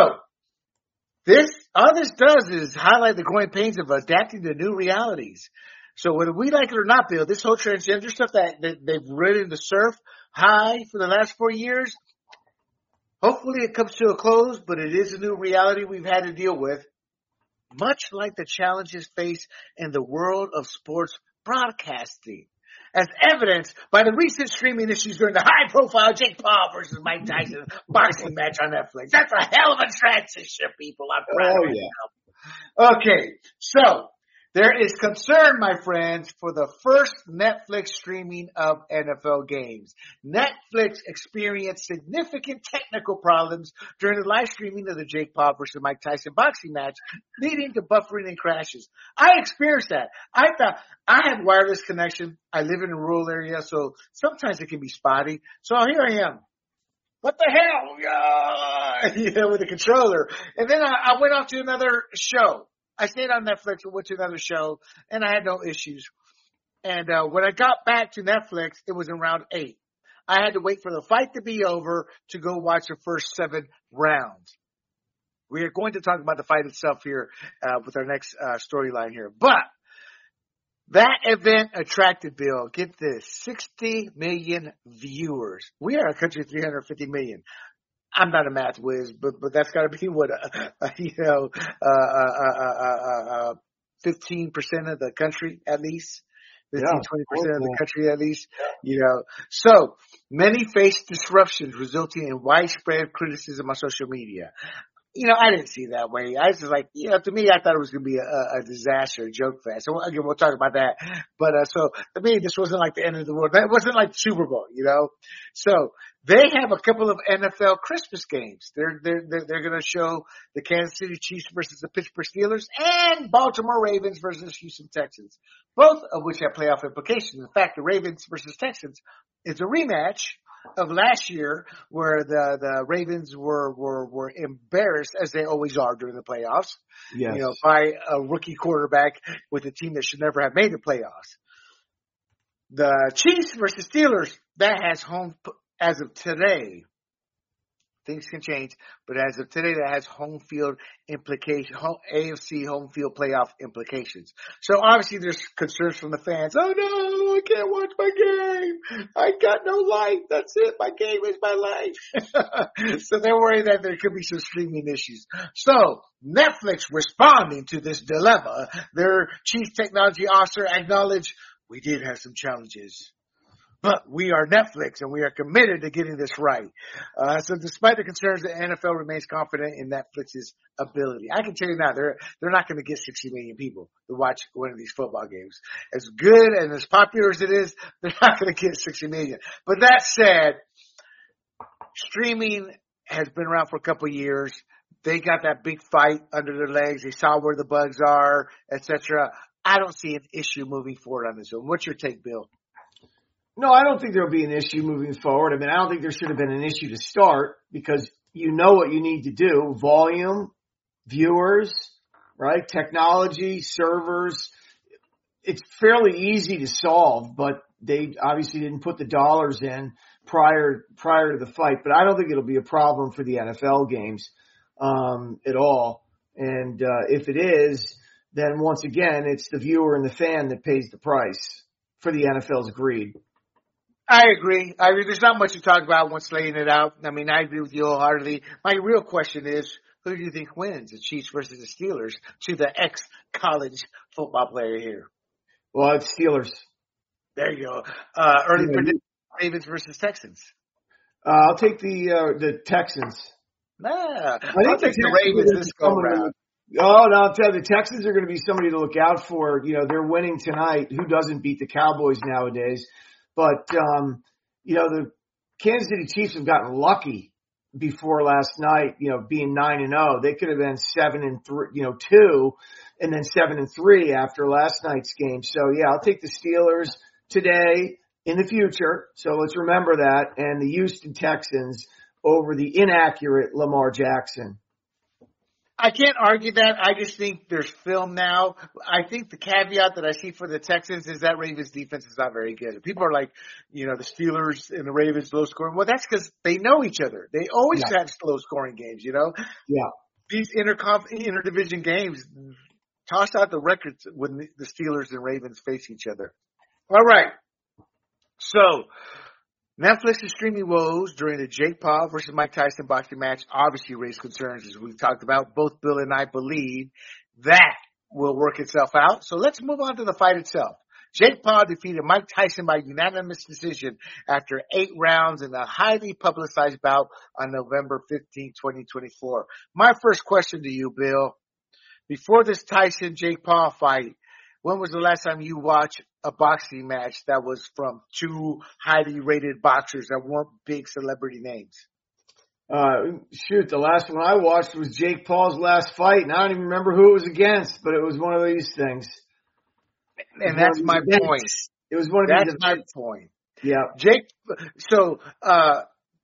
Speaker 1: This, all this does is highlight the growing pains of adapting to new realities. So whether we like it or not, Bill, this whole transgender stuff that, that they've ridden the surf high for the last four years, hopefully it comes to a close, but it is a new reality we've had to deal with, much like the challenges faced in the world of sports broadcasting, as evidenced by the recent streaming issues during the high-profile Jake Paul versus Mike Tyson boxing match on Netflix. That's a hell of a transition, people. I'm proud
Speaker 2: oh,
Speaker 1: of
Speaker 2: yeah.
Speaker 1: myself. Okay, so there is concern, my friends, for the first Netflix streaming of N F L games. Netflix experienced significant technical problems during the live streaming of the Jake Paul versus Mike Tyson boxing match, leading to buffering and crashes. I experienced that. I thought I had wireless connection. I live in a rural area, so sometimes it can be spotty. So here I am. What the hell? Yeah, you know, with the controller. And then I, I went off to another show. I stayed on Netflix and went to another show, and I had no issues. And uh, when I got back to Netflix, it was in round eight. I had to wait for the fight to be over to go watch the first seven rounds. We are going to talk about the fight itself here uh, with our next uh, storyline here. But that event attracted, Bill, get this, sixty million viewers. We are a country of three hundred fifty million. I'm not a math whiz, but but that's got to be what uh, uh, you know, uh, uh, uh, uh, uh, fifteen percent of the country at least, fifteen, twenty percent of the country at least, you know. So many face disruptions resulting in widespread criticism on social media. You know, I didn't see it that way. I was just like, you know, to me, I thought it was going to be a, a disaster, a joke fest. So again, we'll talk about that. But, uh, so to me, this wasn't like the end of the world. It wasn't like the Super Bowl, you know? So they have a couple of N F L Christmas games. They're, they're, they're, they're going to show the Kansas City Chiefs versus the Pittsburgh Steelers and Baltimore Ravens versus Houston Texans, both of which have playoff implications. In fact, the Ravens versus Texans is a rematch of last year where the, the Ravens were, were, were embarrassed, as they always are during the playoffs, yes. you know, by a rookie quarterback with a team that should never have made the playoffs. The Chiefs versus Steelers, that has home, as of today, things can change, but as of today, that has home field implications, A F C home field playoff implications. So obviously there's concerns from the fans. Oh no, I can't watch my game. I got no life. That's it. My game is my life. So they're worried that there could be some streaming issues. So Netflix responding to this dilemma, their chief technology officer acknowledged we did have some challenges. but we are Netflix and we are committed to getting this right. Uh, so despite the concerns, the N F L remains confident in Netflix's ability. I can tell you now, they're, they're not going to get sixty million people to watch one of these football games. As good and as popular as it is, they're not going to get sixty million. But that said, streaming has been around for a couple of years. They got that big fight under their legs. They saw where the bugs are, et cetera. I don't see an issue moving forward on this one. What's your take, Bill?
Speaker 2: No, I don't think there'll be an issue moving forward. I mean, I don't think there should have been an issue to start because you know what you need to do. Volume, viewers, right? Technology, servers. It's fairly easy to solve, but they obviously didn't put the dollars in prior, prior to the fight. But I don't think it'll be a problem for the N F L games, um, at all. And, uh, if it is, then once again, it's the viewer and the fan that pays the price for the N F L's greed.
Speaker 1: I agree. I mean, there's not much to talk about once laying it out. I mean, I agree with you wholeheartedly. My real question is, who do you think wins, the Chiefs versus the Steelers, to the ex-college football player here?
Speaker 2: Well, it's Steelers.
Speaker 1: There you go. Uh, early
Speaker 2: Yeah,
Speaker 1: prediction, Ravens versus Texans.
Speaker 2: Uh, I'll take the, uh, the Texans.
Speaker 1: Nah,
Speaker 2: I think
Speaker 1: I'll take the Ravens this go round.
Speaker 2: Oh, no, I'll tell you, the Texans are going to be somebody to look out for. You know, they're winning tonight. Who doesn't beat the Cowboys nowadays? But, um, you know, the Kansas City Chiefs have gotten lucky before last night, you know, being nine and oh. They could have been seven and three, you know, two and then seven and three after last night's game. So, yeah, I'll take the Steelers today in the future. So let's remember that. And the Houston Texans over the inaccurate Lamar Jackson.
Speaker 1: I can't argue that. I just think there's film now. I think the caveat that I see for the Texans is that Ravens defense is not very good. People are like, you know, the Steelers and the Ravens low scoring. Well, that's because they know each other. They always yeah. have low scoring games, you know?
Speaker 2: Yeah.
Speaker 1: These interconf- interdivision games, toss out the records when the Steelers and Ravens face each other. All right. So, Netflix's streaming woes during the Jake Paul versus Mike Tyson boxing match obviously raised concerns, as we've talked about. Both Bill and I believe that will work itself out. So let's move on to the fight itself. Jake Paul defeated Mike Tyson by unanimous decision after eight rounds in a highly publicized bout on November fifteenth, twenty twenty-four. My first question to you, Bill, before this Tyson-Jake Paul fight, when was the last time you watched a boxing match that was from two highly rated boxers that weren't big celebrity names?
Speaker 2: Uh, shoot, the last one I watched was Jake Paul's last fight, and I don't even remember who it was against, but it was one of these things.
Speaker 1: And that's my
Speaker 2: events.
Speaker 1: point.
Speaker 2: It was one of
Speaker 1: that's
Speaker 2: these
Speaker 1: my
Speaker 2: events.
Speaker 1: point.
Speaker 2: Yeah.
Speaker 1: Jake, so, uh,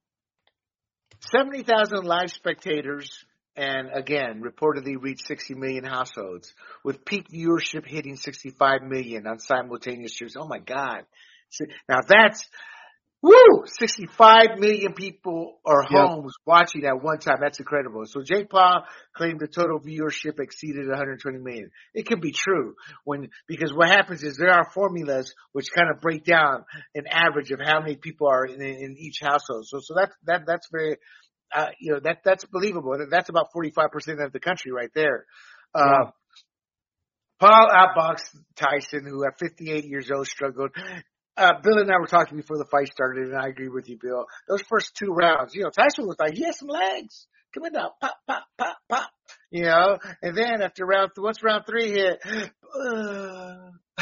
Speaker 1: seventy thousand live spectators, and again, reportedly reached sixty million households, with peak viewership hitting sixty-five million on simultaneous streams. Oh my God. Now that's, woo, sixty-five million people or homes yep. watching at one time. That's incredible. So Jake Paul claimed the total viewership exceeded one hundred twenty million. It can be true when, because what happens is there are formulas which kind of break down an average of how many people are in, in each household. So, so that's, that, that's very, Uh, you know, that, that's believable. That's about forty-five percent of the country right there. Uh, yeah. Paul outboxed Tyson, who at fifty-eight years old struggled. Uh, Bill and I were talking before the fight started, and I agree with you, Bill. Those first two rounds, you know, Tyson was like, he has some legs. Come in now. Pop, pop, pop, pop. You know, and then after round, once round three hit, uh,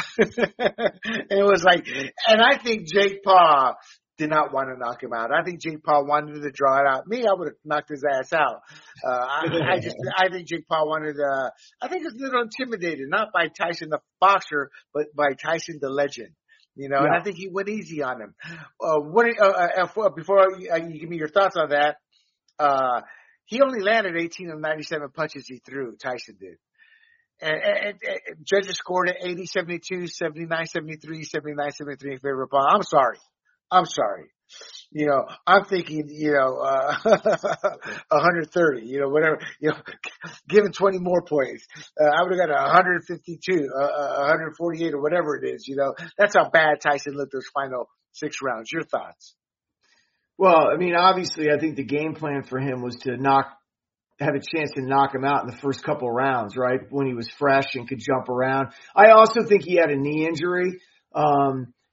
Speaker 1: it was like, and I think Jake Paul did not want to knock him out. I think Jake Paul wanted to draw it out. Me, I would have knocked his ass out. Uh, I, I just, I think Jake Paul wanted, uh, I think he was a little intimidated, not by Tyson the boxer, but by Tyson the legend. You know, yeah. and I think he went easy on him. Uh, what, uh, uh, before you, uh, you give me your thoughts on that, uh, he only landed eighteen of ninety-seven punches he threw, Tyson did. And, and, and judges scored it eighty seventy-two, seventy-nine seventy-three, seventy-nine seventy-three in favor of Paul. I'm sorry. I'm sorry. You know, I'm thinking, you know, uh, one hundred thirty, you know, whatever, you know, given twenty more points. Uh, I would have got one hundred fifty-two, uh, one hundred forty-eight or whatever it is, you know. That's how bad Tyson looked those final six rounds. Your thoughts?
Speaker 2: Well, I mean, obviously, I think the game plan for him was to knock, have a chance to knock him out in the first couple of rounds, right? When he was fresh and could jump around. I also think he had a knee injury. Um,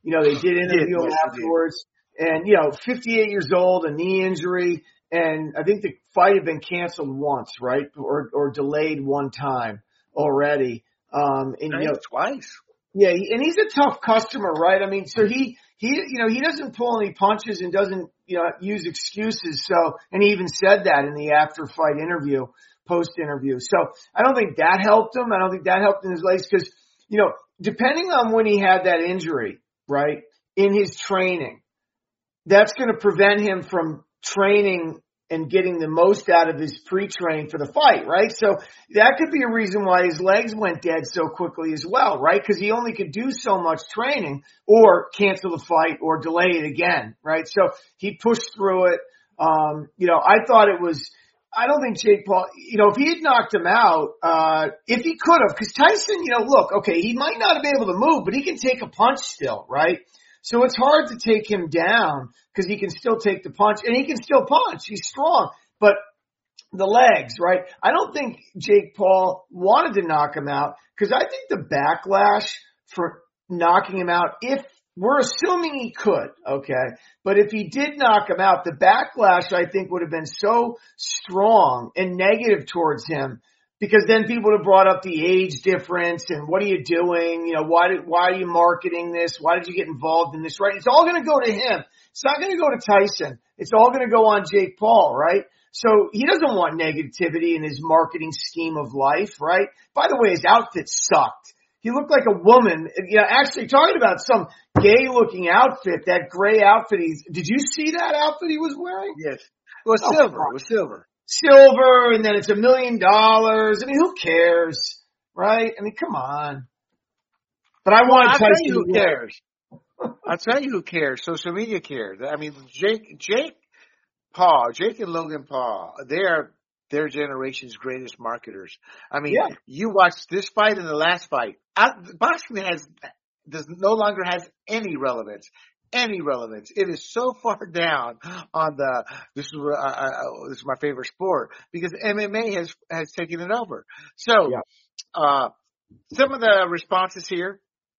Speaker 2: You know, they did interview
Speaker 1: Yeah,
Speaker 2: him
Speaker 1: yes, he did.
Speaker 2: afterwards. And, you know, fifty-eight years old, a knee injury. And I think the fight had been canceled once, right? Or, or delayed one time already. Um, and,
Speaker 1: I
Speaker 2: you know,
Speaker 1: think twice.
Speaker 2: yeah, he- and he's a tough customer, right? I mean, so he, he, you know, he doesn't pull any punches and doesn't, you know, use excuses. So, and he even said that in the after fight interview, post interview. So I don't think that helped him. I don't think that helped in his legs because, you know, depending on when he had that injury, right, in his training, that's going to prevent him from training and getting the most out of his pre-training for the fight, right? So that could be a reason why his legs went dead so quickly as well, right? Because he only could do so much training or cancel the fight or delay it again, right? So he pushed through it. Um, you know, I thought it was, I don't think Jake Paul, you know, if he had knocked him out, uh, if he could have, because Tyson, you know, look, okay, he might not have been able to move, but he can take a punch still, right? So it's hard to take him down because he can still take the punch and he can still punch. He's strong, but the legs, right? I don't think Jake Paul wanted to knock him out because I think the backlash for knocking him out, if we're assuming he could, okay, but if he did knock him out, the backlash I think would have been so strong and negative towards him. Because then people would have brought up the age difference and what are you doing? You know, why did, why are you marketing this? Why did you get involved in this? Right? It's all going to go to him. It's not going to go to Tyson. It's all going to go on Jake Paul, right? So he doesn't want negativity in his marketing scheme of life, right? By the way, his outfit sucked. He looked like a woman. You know, actually talking about some gay looking outfit, that gray outfit. He's, did you see that outfit he was wearing?
Speaker 1: Yes. It was
Speaker 2: Oh,
Speaker 1: silver. It was silver.
Speaker 2: Silver, and then it's a million dollars. I mean, who cares, right? I mean, come on. But I
Speaker 1: Well,
Speaker 2: wanted
Speaker 1: I'll
Speaker 2: Tyson
Speaker 1: tell you who
Speaker 2: to win.
Speaker 1: cares. I'll tell you who cares. Social media cares. I mean, Jake, Jake Paul, Jake and Logan Paul, they are their generation's greatest marketers. I mean,
Speaker 2: Yeah.
Speaker 1: you watch this fight and the last fight. I, boxing has does no longer has any relevance. Any relevance. It is so far down on the, this is, what I, I, this is my favorite sport because M M A has, has taken it over. So,
Speaker 2: Yeah.
Speaker 1: uh, some of the responses here.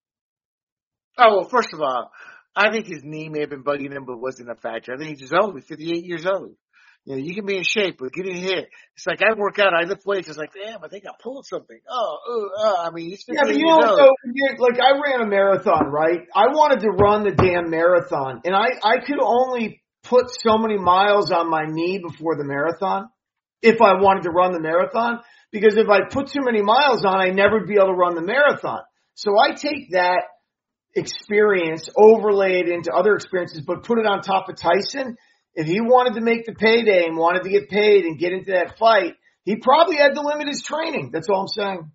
Speaker 1: Oh, well, first of all, I think his knee may have been bugging him, but wasn't a factor. I think he's just old. He's fifty-eight years old. You know, you can be in shape, but getting hit. It's like I work out, I lift weights. It's like, damn, I think I pulled something. Oh, oh, oh. I mean, he's
Speaker 2: Yeah, but
Speaker 1: fifty-eight
Speaker 2: you
Speaker 1: years
Speaker 2: know,
Speaker 1: old.
Speaker 2: so, you- like I ran a marathon, right? I wanted to run the damn marathon, and I, I could only put so many miles on my knee before the marathon if I wanted to run the marathon, because if I put too many miles on, I never would be able to run the marathon. So I take that experience, overlay it into other experiences, but put it on top of Tyson. If he wanted to make the payday and wanted to get paid and get into that fight, he probably had to limit his training. That's all I'm saying.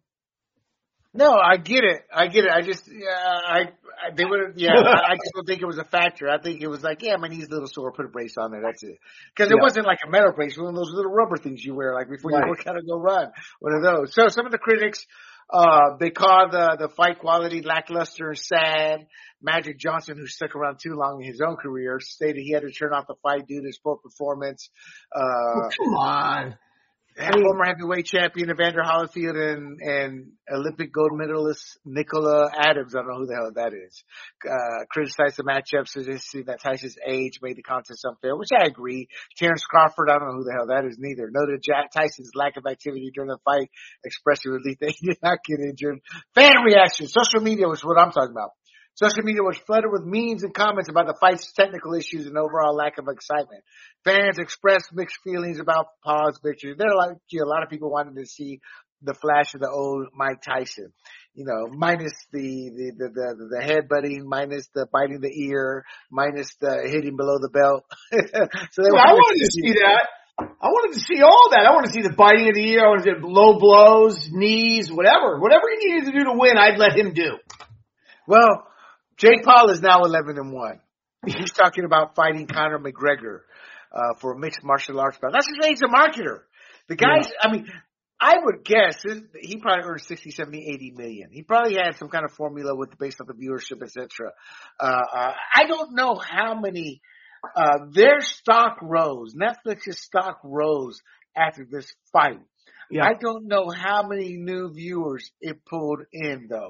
Speaker 1: No, I get it. I get it. I just, yeah, I, I they would, yeah, I, I just don't think it was a factor. I think it was like, yeah, my knee's a little sore, put a brace on there. That's it. Because it
Speaker 2: Yeah.
Speaker 1: wasn't like a metal brace, one of those little rubber things you wear, like before
Speaker 2: Right.
Speaker 1: you work out and go run. One of those. So some of the critics, uh, they call the, the fight quality lackluster and sad. Magic Johnson, who stuck around too long in his own career, stated he had to turn off the fight due to his poor performance. Uh,
Speaker 2: Oh, come on.
Speaker 1: And former heavyweight champion Evander Holyfield and, and Olympic gold medalist Nicola Adams, I don't know who the hell that is, uh, criticized the matchup, suggesting that Tyson's age made the contest unfair, which I agree. Terrence Crawford, I don't know who the hell that is neither. Noted Jack Tyson's lack of activity during the fight, expressing relief that he did not get injured. Fan reaction. Social media was what I'm talking about. Social media was flooded with memes and comments about the fight's technical issues and overall lack of excitement. Fans expressed mixed feelings about Paul's victory. There are like, you know, a lot of people wanted to see the flash of the old Mike Tyson, you know, minus the, the, the, the, the headbutting, minus the biting the ear, minus the hitting below the belt. So they
Speaker 2: Yeah, I wanted to see that. I wanted to see all that. I wanted to see the biting of the ear. I wanted to see low blows, knees, whatever. Whatever he needed to do to win, I'd let him do.
Speaker 1: Well, Jake Paul is now eleven and one. He's talking about fighting Conor McGregor, uh, for a mixed martial arts bout. That's just, he's a marketer. The guy's, yeah. I mean, I would guess he probably earned sixty, seventy, eighty million. He probably had some kind of formula with based on the viewership, et cetera. Uh, uh, I don't know how many, uh, their stock rose. Netflix's stock rose after this fight. Yeah. I don't know how many new viewers it pulled in though.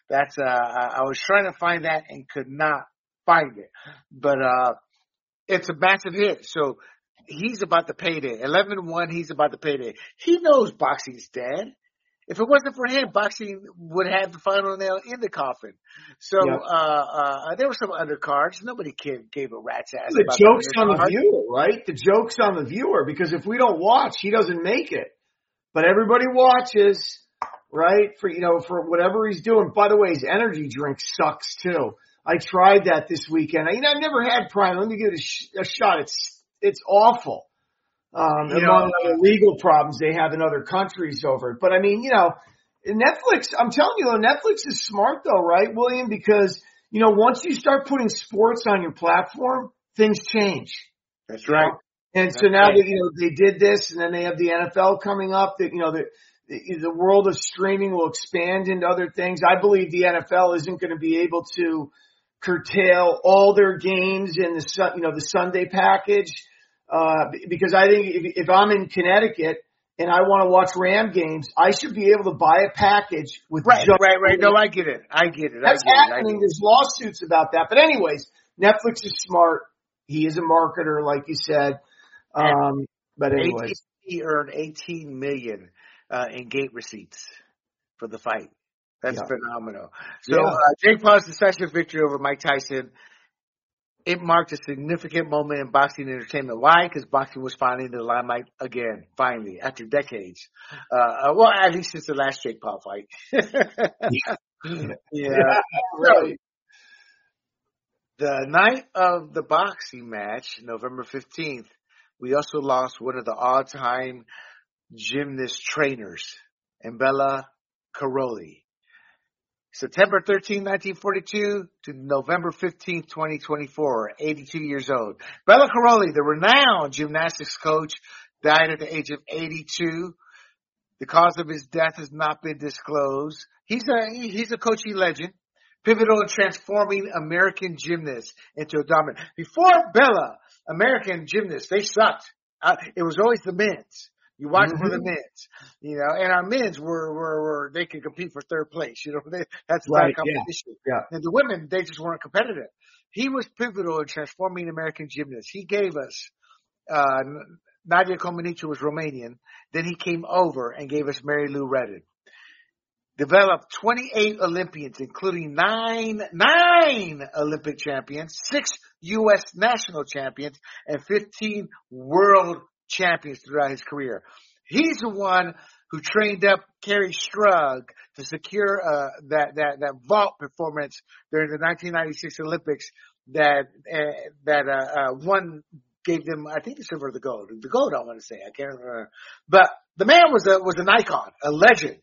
Speaker 1: That's uh, I I was trying to find that and could not find it, but uh, it's a massive hit. So he's about to payday. eleven and one, he's about to payday. He knows boxing's dead. If it wasn't for him, boxing would have the final nail in the coffin. So
Speaker 2: Yeah.
Speaker 1: uh, uh, there were some undercards. Nobody gave, gave a rat's ass
Speaker 2: The
Speaker 1: about
Speaker 2: joke's
Speaker 1: the
Speaker 2: on the
Speaker 1: undercard.
Speaker 2: viewer, right? The joke's on the viewer, because if we don't watch, he doesn't make it. But everybody watches, right? For, you know, for whatever he's doing. By the way, his energy drink sucks too. I tried that this weekend. I, you know, I've never had Prime. Let me give it a, sh- a shot. It's, it's awful. Um,
Speaker 1: You
Speaker 2: among
Speaker 1: know,
Speaker 2: other legal problems they have in other countries over it. But I mean, you know, Netflix, I'm telling you, Netflix is smart though, right, William? Because, you know, once you start putting sports on your platform, things change.
Speaker 1: that's right.
Speaker 2: And
Speaker 1: That's
Speaker 2: so now
Speaker 1: right.
Speaker 2: that, you know, they did this, and then they have the N F L coming up, that, you know, the, the, the world of streaming will expand into other things. I believe the N F L isn't going to be able to curtail all their games in the, Sun- you know, the Sunday package. Uh, because I think if, if I'm in Connecticut and I want to watch Ram games, I should be able to buy a package with
Speaker 1: Right,
Speaker 2: just
Speaker 1: right, right. No, I get it. I get it. I
Speaker 2: that's
Speaker 1: get it. I get
Speaker 2: happening.
Speaker 1: it.
Speaker 2: There's lawsuits about that. But anyways, Netflix is smart. He is a marketer, like you said. Um, but anyways,
Speaker 1: A T and T earned eighteen million uh, in gate receipts for the fight. That's
Speaker 2: yeah,
Speaker 1: phenomenal. So
Speaker 2: yeah,
Speaker 1: uh, Jake Paul's decisive victory over Mike Tyson, it marked a significant moment in boxing entertainment. Why? Because boxing was finally in the limelight again, finally, after decades. Uh, uh, well, at least since the last Jake Paul fight.
Speaker 2: yeah,
Speaker 1: yeah.
Speaker 2: yeah,
Speaker 1: So,
Speaker 2: right.
Speaker 1: the night of the boxing match, November fifteenth, we also lost one of the all-time gymnast trainers, Mbella Karoli. September thirteenth, nineteen forty-two to November fifteenth, twenty twenty-four, eighty-two years old. Bella Karoli, the renowned gymnastics coach, died at the age of eighty-two. The cause of his death has not been disclosed. He's a, he's a coaching legend, pivotal in transforming American gymnasts into a dominant. Before Bella, American gymnasts, they sucked. Uh, it was always the men's. You watch
Speaker 2: Mm-hmm.
Speaker 1: for the men's, you know, and our men's were, were, were, they could compete for third place, you know, they, that's not
Speaker 2: Right.
Speaker 1: a competition.
Speaker 2: Yeah. Yeah.
Speaker 1: And the women, they just weren't competitive. He was pivotal in transforming American gymnasts. He gave us, uh, Nadia Comaneci was Romanian. Then he came over and gave us Mary Lou Retton. Developed twenty-eight Olympians, including nine, nine Olympic champions, six U S national champions, and fifteen world champions throughout his career. He's the one who trained up Kerry Strug to secure uh, that that that vault performance during the nineteen ninety-six Olympics that uh, that uh, uh, one gave them, I think, the silver or the gold. The gold, I want to say, I can't remember. But the man was a was an icon, a legend.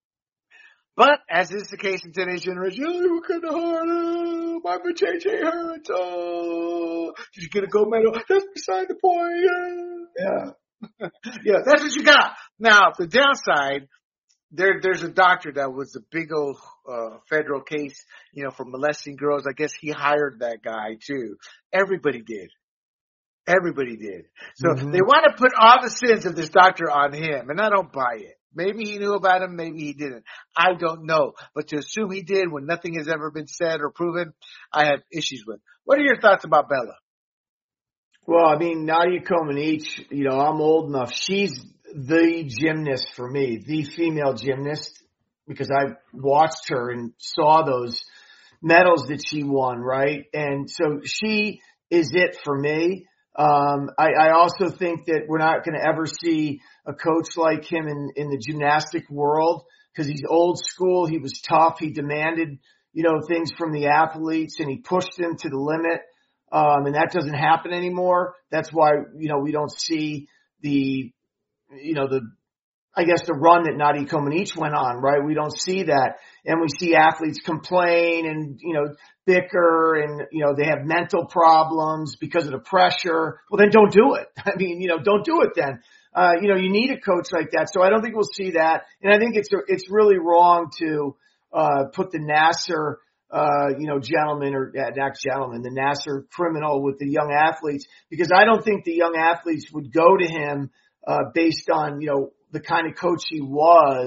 Speaker 1: But as is the case in today's generation, oh, you kind of hard. Oh, my J J hurts. Oh, did you get a gold medal? That's beside the point.
Speaker 2: Yeah.
Speaker 1: Yeah, yeah, that's what you got. Now, the downside, there, there's a doctor that was a big old uh, federal case, you know, for molesting girls. I guess he hired that guy too. Everybody did. Everybody did. So
Speaker 2: Mm-hmm.
Speaker 1: they want to put all the sins of this doctor on him, and I don't buy it. Maybe he knew about him, maybe he didn't. I don't know. But to assume he did when nothing has ever been said or proven, I have issues with. What are your thoughts about Bella?
Speaker 2: Well, I mean, Nadia Comaneci, you know, I'm old enough. She's the gymnast for me, the female gymnast, because I watched her and saw those medals that she won, right? And so she is it for me. Um, I, I also think that we're not going to ever see a coach like him in, in the gymnastic world, because he's old school. He was tough. He demanded, you know, things from the athletes, and he pushed them to the limit. Um, and that doesn't happen anymore. That's why, you know, we don't see the, you know, the, I guess the run that Nadia Comaneci went on, right? We don't see that. And we see athletes complain and, you know, bicker, and, you know, they have mental problems because of the pressure. Well, then don't do it. I mean, you know, don't do it then. Uh, you know, you need a coach like that. So I don't think we'll see that. And I think it's, it's really wrong to, uh, put the Nasser, uh, you know, gentleman or uh, not gentleman, the Nasser criminal with the young athletes, because I don't think the young athletes would go to him, uh, based on, you know, the kind of coach he was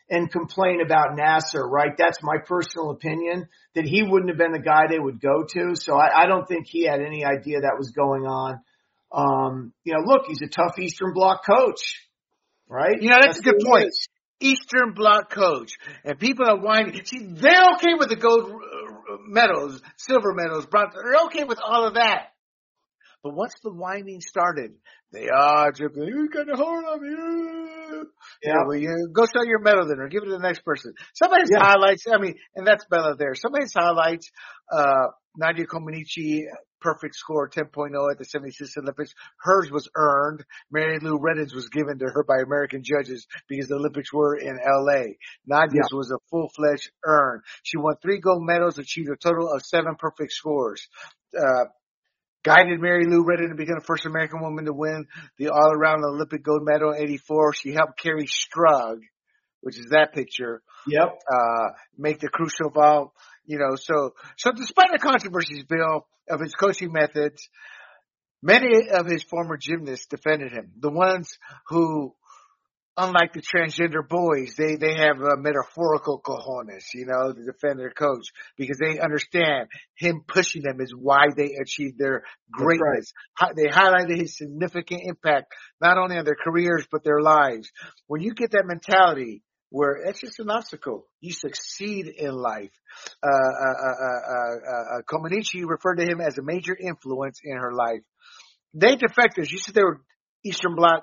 Speaker 2: and complain about Nasser, right? That's my personal opinion, that he wouldn't have been the guy they would go to. So I, I don't think he had any idea that was going on. Um, you know, look, he's a tough Eastern Bloc coach, right?
Speaker 1: You know, that's, that's a good point.
Speaker 2: Is.
Speaker 1: Eastern Bloc coach. And people are whining. See, they're okay with the gold medals, silver medals, bronze. They're okay with all of that. But once the whining started, they are dripping. You got a hold of you. Yeah. Well, you go sell your medal then, or give it to the next person. Somebody's yeah. highlights. I mean, and that's Bella there. Somebody's highlights. Uh, Nadia Comaneci, perfect score, ten point oh at the seventy-sixth Olympics. Hers was earned. Mary Lou Reddens was given to her by American judges because the Olympics were in L A. Nadia's yeah. was a full-fledged earn. She won three gold medals, achieved a total of seven perfect scores. Uh, Guided Mary Lou Retton to become the first American woman to win the all-around Olympic gold medal in eighty-four. She helped Kerri Strug, which is that picture.
Speaker 2: Yep.
Speaker 1: Uh, make the crucial ball, you know, so, so despite the controversies, Bill, of his coaching methods, many of his former gymnasts defended him. The ones who, unlike the transgender boys, they, they have a metaphorical cojones, you know, to defend their coach because they understand him pushing them is why they achieved their greatness. Right. They highlighted his significant impact, not only on their careers, but their lives. When you get that mentality where it's just an obstacle, you succeed in life. Uh, uh, uh, uh, uh, Comaneci referred to him as a major influence in her life. They defectors, you said they were Eastern Bloc,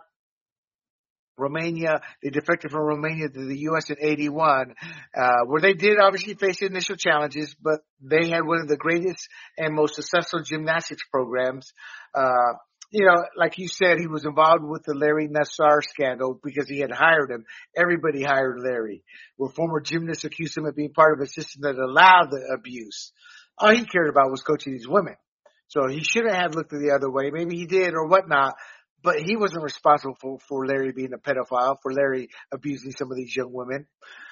Speaker 1: Romania. They defected from Romania to the U S in eighty-one, uh, where they did obviously face initial challenges, but they had one of the greatest and most successful gymnastics programs. Uh, you know, like you said, he was involved with the Larry Nassar scandal because he had hired him. Everybody hired Larry. Where former gymnasts accused him of being part of a system that allowed the abuse. All he cared about was coaching these women. So he shouldn't have looked the other way. Maybe he did or whatnot. But he wasn't responsible for, for Larry being a pedophile, for Larry abusing some of these young women.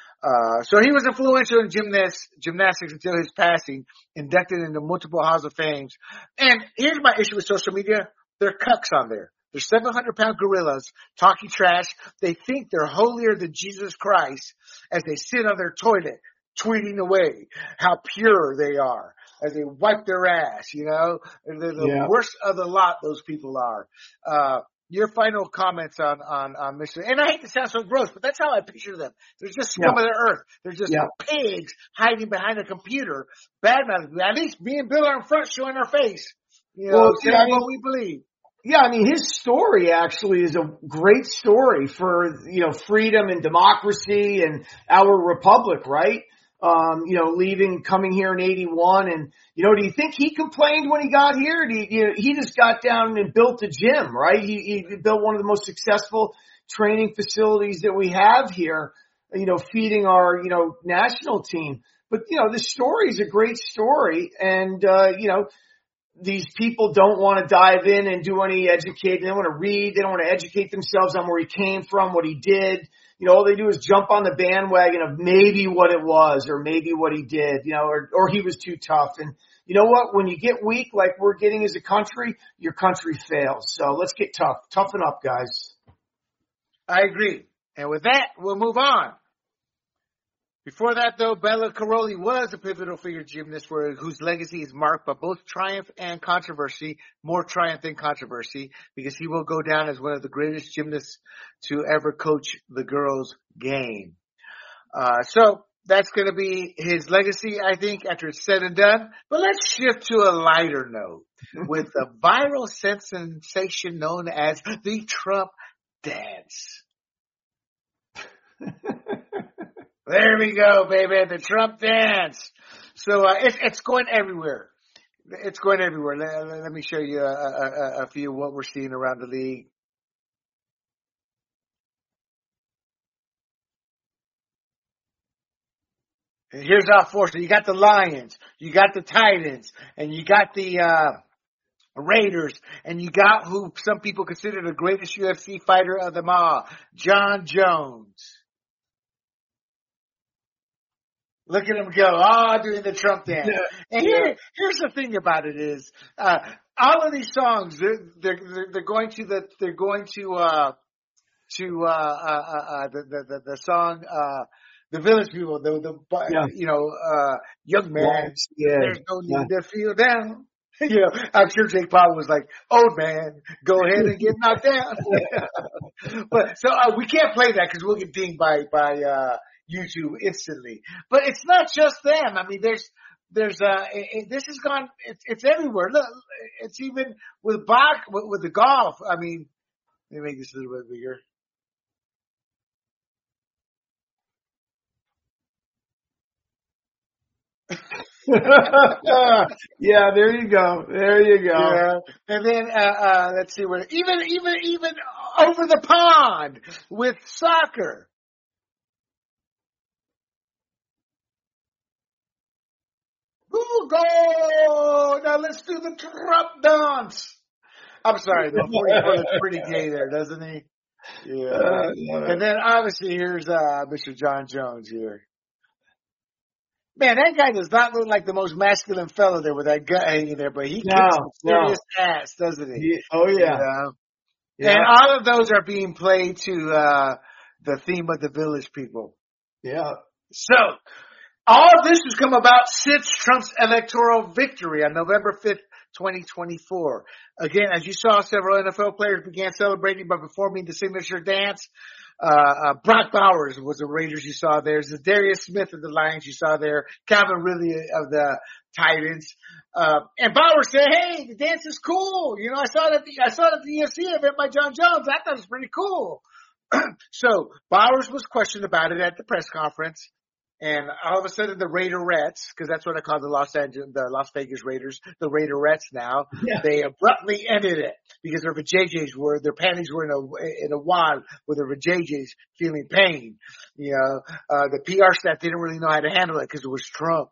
Speaker 1: Uh, so he was influential in gymnastics, gymnastics until his passing, inducted into multiple Halls of Fames. And here's my issue with social media. They're cucks on there. They're seven hundred pound gorillas talking trash. They think they're holier than Jesus Christ as they sit on their toilet tweeting away how pure they are. As they wipe their ass, you know, they're the yeah. worst of the lot. Those people are. Uh, your final comments on on on Mister And I hate to sound so gross, but that's how I picture them. They're just scum yeah. of the earth. They're just yeah. pigs hiding behind a computer. Bad mouthing. At least me and Bill are in front, showing our face. You know, well, saying yeah, I mean, what we believe.
Speaker 2: Yeah, I mean, his story actually is a great story for, you know, freedom and democracy and our republic, right? Um, you know, leaving, coming here in eighty-one. And, you know, do you think he complained when he got here? Do you, you know, he just got down and built a gym, right? He, he built one of the most successful training facilities that we have here, you know, feeding our, you know, national team. But, you know, the story is a great story. And, uh, you know, these people don't want to dive in and do any educating. They don't want to read. They don't want to educate themselves on where he came from, what he did. You know, all they do is jump on the bandwagon of maybe what it was or maybe what he did, you know, or, or he was too tough. And you know what? When you get weak like we're getting as a country, your country fails. So let's get tough. Toughen up, guys.
Speaker 1: I agree. And with that, we'll move on. Before that, though, Bela Karolyi was a pivotal figure gymnast for, whose legacy is marked by both triumph and controversy, more triumph than controversy, because he will go down as one of the greatest gymnasts to ever coach the girls' game. Uh, so that's going to be his legacy, I think, after it's said and done. But let's shift to a lighter note with the viral sensation known as the Trump dance. There we go, baby, the Trump dance. So uh, it's it's going everywhere. It's going everywhere. Let, let me show you a, a, a few of what we're seeing around the league. And here's our force. You got the Lions, you got the Titans, and you got the uh, Raiders, and you got who some people consider the greatest U F C fighter of them all, John Jones. Look at him go, oh, doing the Trump dance. Yeah. And here, yeah. here's the thing about it is, uh, all of these songs, they're, they're, they're going to the, they're going to, uh, to uh, uh, uh, the, the the the song uh, "The Village People." The the
Speaker 2: Yeah.
Speaker 1: you know uh, young man,
Speaker 2: Yeah.
Speaker 1: there's no
Speaker 2: Yeah.
Speaker 1: need to feel down. You know, I'm sure Jake Paul was like, "Old man, go ahead and get knocked down." But so uh, we can't play that because we'll get dinged by by uh, YouTube instantly. But it's not just them. I mean, there's there's uh it, it, this has gone. It's it's everywhere. Look, it's even with Bach with, with the golf. I mean, let me make this a little bit bigger.
Speaker 2: Yeah, there you go. There you go.
Speaker 1: Yeah, and then uh, uh let's see where even even even over the pond with soccer. Who go? Now let's do the Trump dance. I'm sorry, the forty-four looks pretty gay there, doesn't he? Yeah.
Speaker 2: Uh,
Speaker 1: And then obviously here's uh Mister John Jones here. Man, that guy does not look like the most masculine fellow there with that gut hanging there, but he
Speaker 2: No,
Speaker 1: kicks some
Speaker 2: no.
Speaker 1: serious ass, doesn't he?
Speaker 2: he- oh
Speaker 1: You
Speaker 2: yeah.
Speaker 1: know?
Speaker 2: Yeah.
Speaker 1: And all of those are being played to uh the theme of the Village People.
Speaker 2: Yeah.
Speaker 1: So, all this has come about since Trump's electoral victory on November fifth, twenty twenty-four. Again, as you saw, several N F L players began celebrating by performing the signature dance. Uh, uh, Brock Bowers was the Raiders you saw there. There's Darius Smith of the Lions you saw there. Calvin Ridley of the Titans. Uh, and Bowers said, "Hey, the dance is cool. You know, I saw it at the, I saw it at the U F C event by John Jones. I thought it was pretty cool." So Bowers was questioned about it at the press conference. And all of a sudden, the Raiderettes, because that's what I call the Los Angeles, the Las Vegas Raiders, the Raiderettes now,
Speaker 2: Yeah.
Speaker 1: they abruptly ended it because their vajayjays were, their panties were in a in a wad with their vajayjays feeling pain. You know, uh, the P R staff didn't really know how to handle it because it was Trump.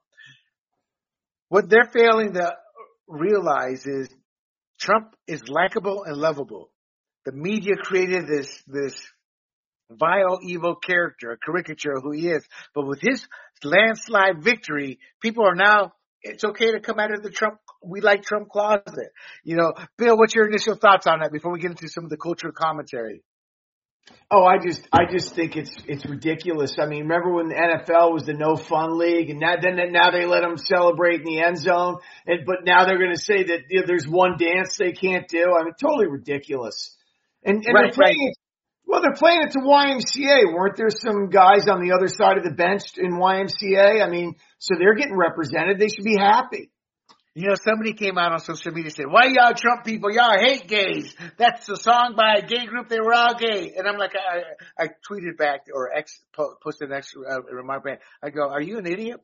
Speaker 1: What they're failing to realize is Trump is likable and lovable. The media created this this. vile, evil character, a caricature of who he is. But with his landslide victory, people are now, it's okay to come out of the Trump, we like Trump closet. You know, Bill, what's your initial thoughts on that before we get into some of the cultural commentary?
Speaker 2: Oh, I just, I just think it's, it's ridiculous. I mean, remember when the N F L was the no fun league, and now, then now they let them celebrate in the end zone, and but now they're going to say that you know, there's one dance they can't do. I mean, totally ridiculous. And, and
Speaker 1: Right,
Speaker 2: they're playing
Speaker 1: right.
Speaker 2: it. Well, they're playing it to Y M C A. Weren't there some guys on the other side of the bench in Y M C A? I mean, so they're getting represented. They should be happy.
Speaker 1: You know, somebody came out on social media and said, "Why y'all Trump people? Y'all hate gays. That's a song by a gay group. They were all gay." And I'm like, I, I tweeted back or ex, posted an extra uh, remark back. I go, "Are you an idiot?"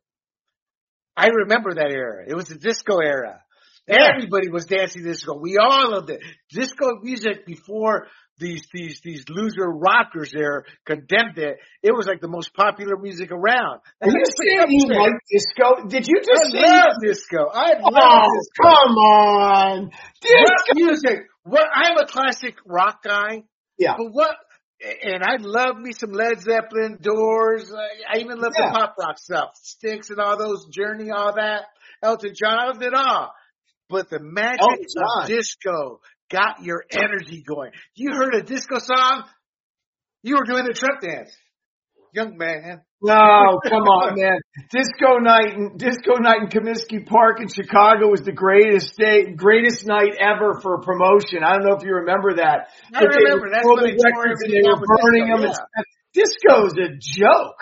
Speaker 1: I remember that era. It was the disco era.
Speaker 2: Yeah.
Speaker 1: Everybody was dancing disco. We all loved it. Disco music before these these these loser rockers there condemned it. It was like the most popular music around.
Speaker 2: Are you saying you like disco? Did you just
Speaker 1: I
Speaker 2: say?
Speaker 1: love disco. I love
Speaker 2: Oh,
Speaker 1: disco.
Speaker 2: come on. Disco.
Speaker 1: What music? What? I'm a classic rock guy.
Speaker 2: Yeah.
Speaker 1: But what? And I love me some Led Zeppelin, Doors. I, I even love
Speaker 2: Yeah.
Speaker 1: the pop rock stuff, Styx and all those, Journey, all that. Elton John, I loved it all. But the magic
Speaker 2: Elton
Speaker 1: of
Speaker 2: John.
Speaker 1: disco got your energy going. You heard a disco song, you were doing the Trump dance. Young man.
Speaker 2: No, come on, man. Disco night in disco night in Comiskey Park in Chicago was the greatest day, greatest night ever for a promotion. I don't know if you remember that.
Speaker 1: I
Speaker 2: But they
Speaker 1: remember.
Speaker 2: were
Speaker 1: That's
Speaker 2: throwing
Speaker 1: when they tore
Speaker 2: records and
Speaker 1: everything
Speaker 2: they
Speaker 1: down
Speaker 2: were
Speaker 1: with
Speaker 2: burning
Speaker 1: disco,
Speaker 2: them.
Speaker 1: yeah.
Speaker 2: And disco's a joke.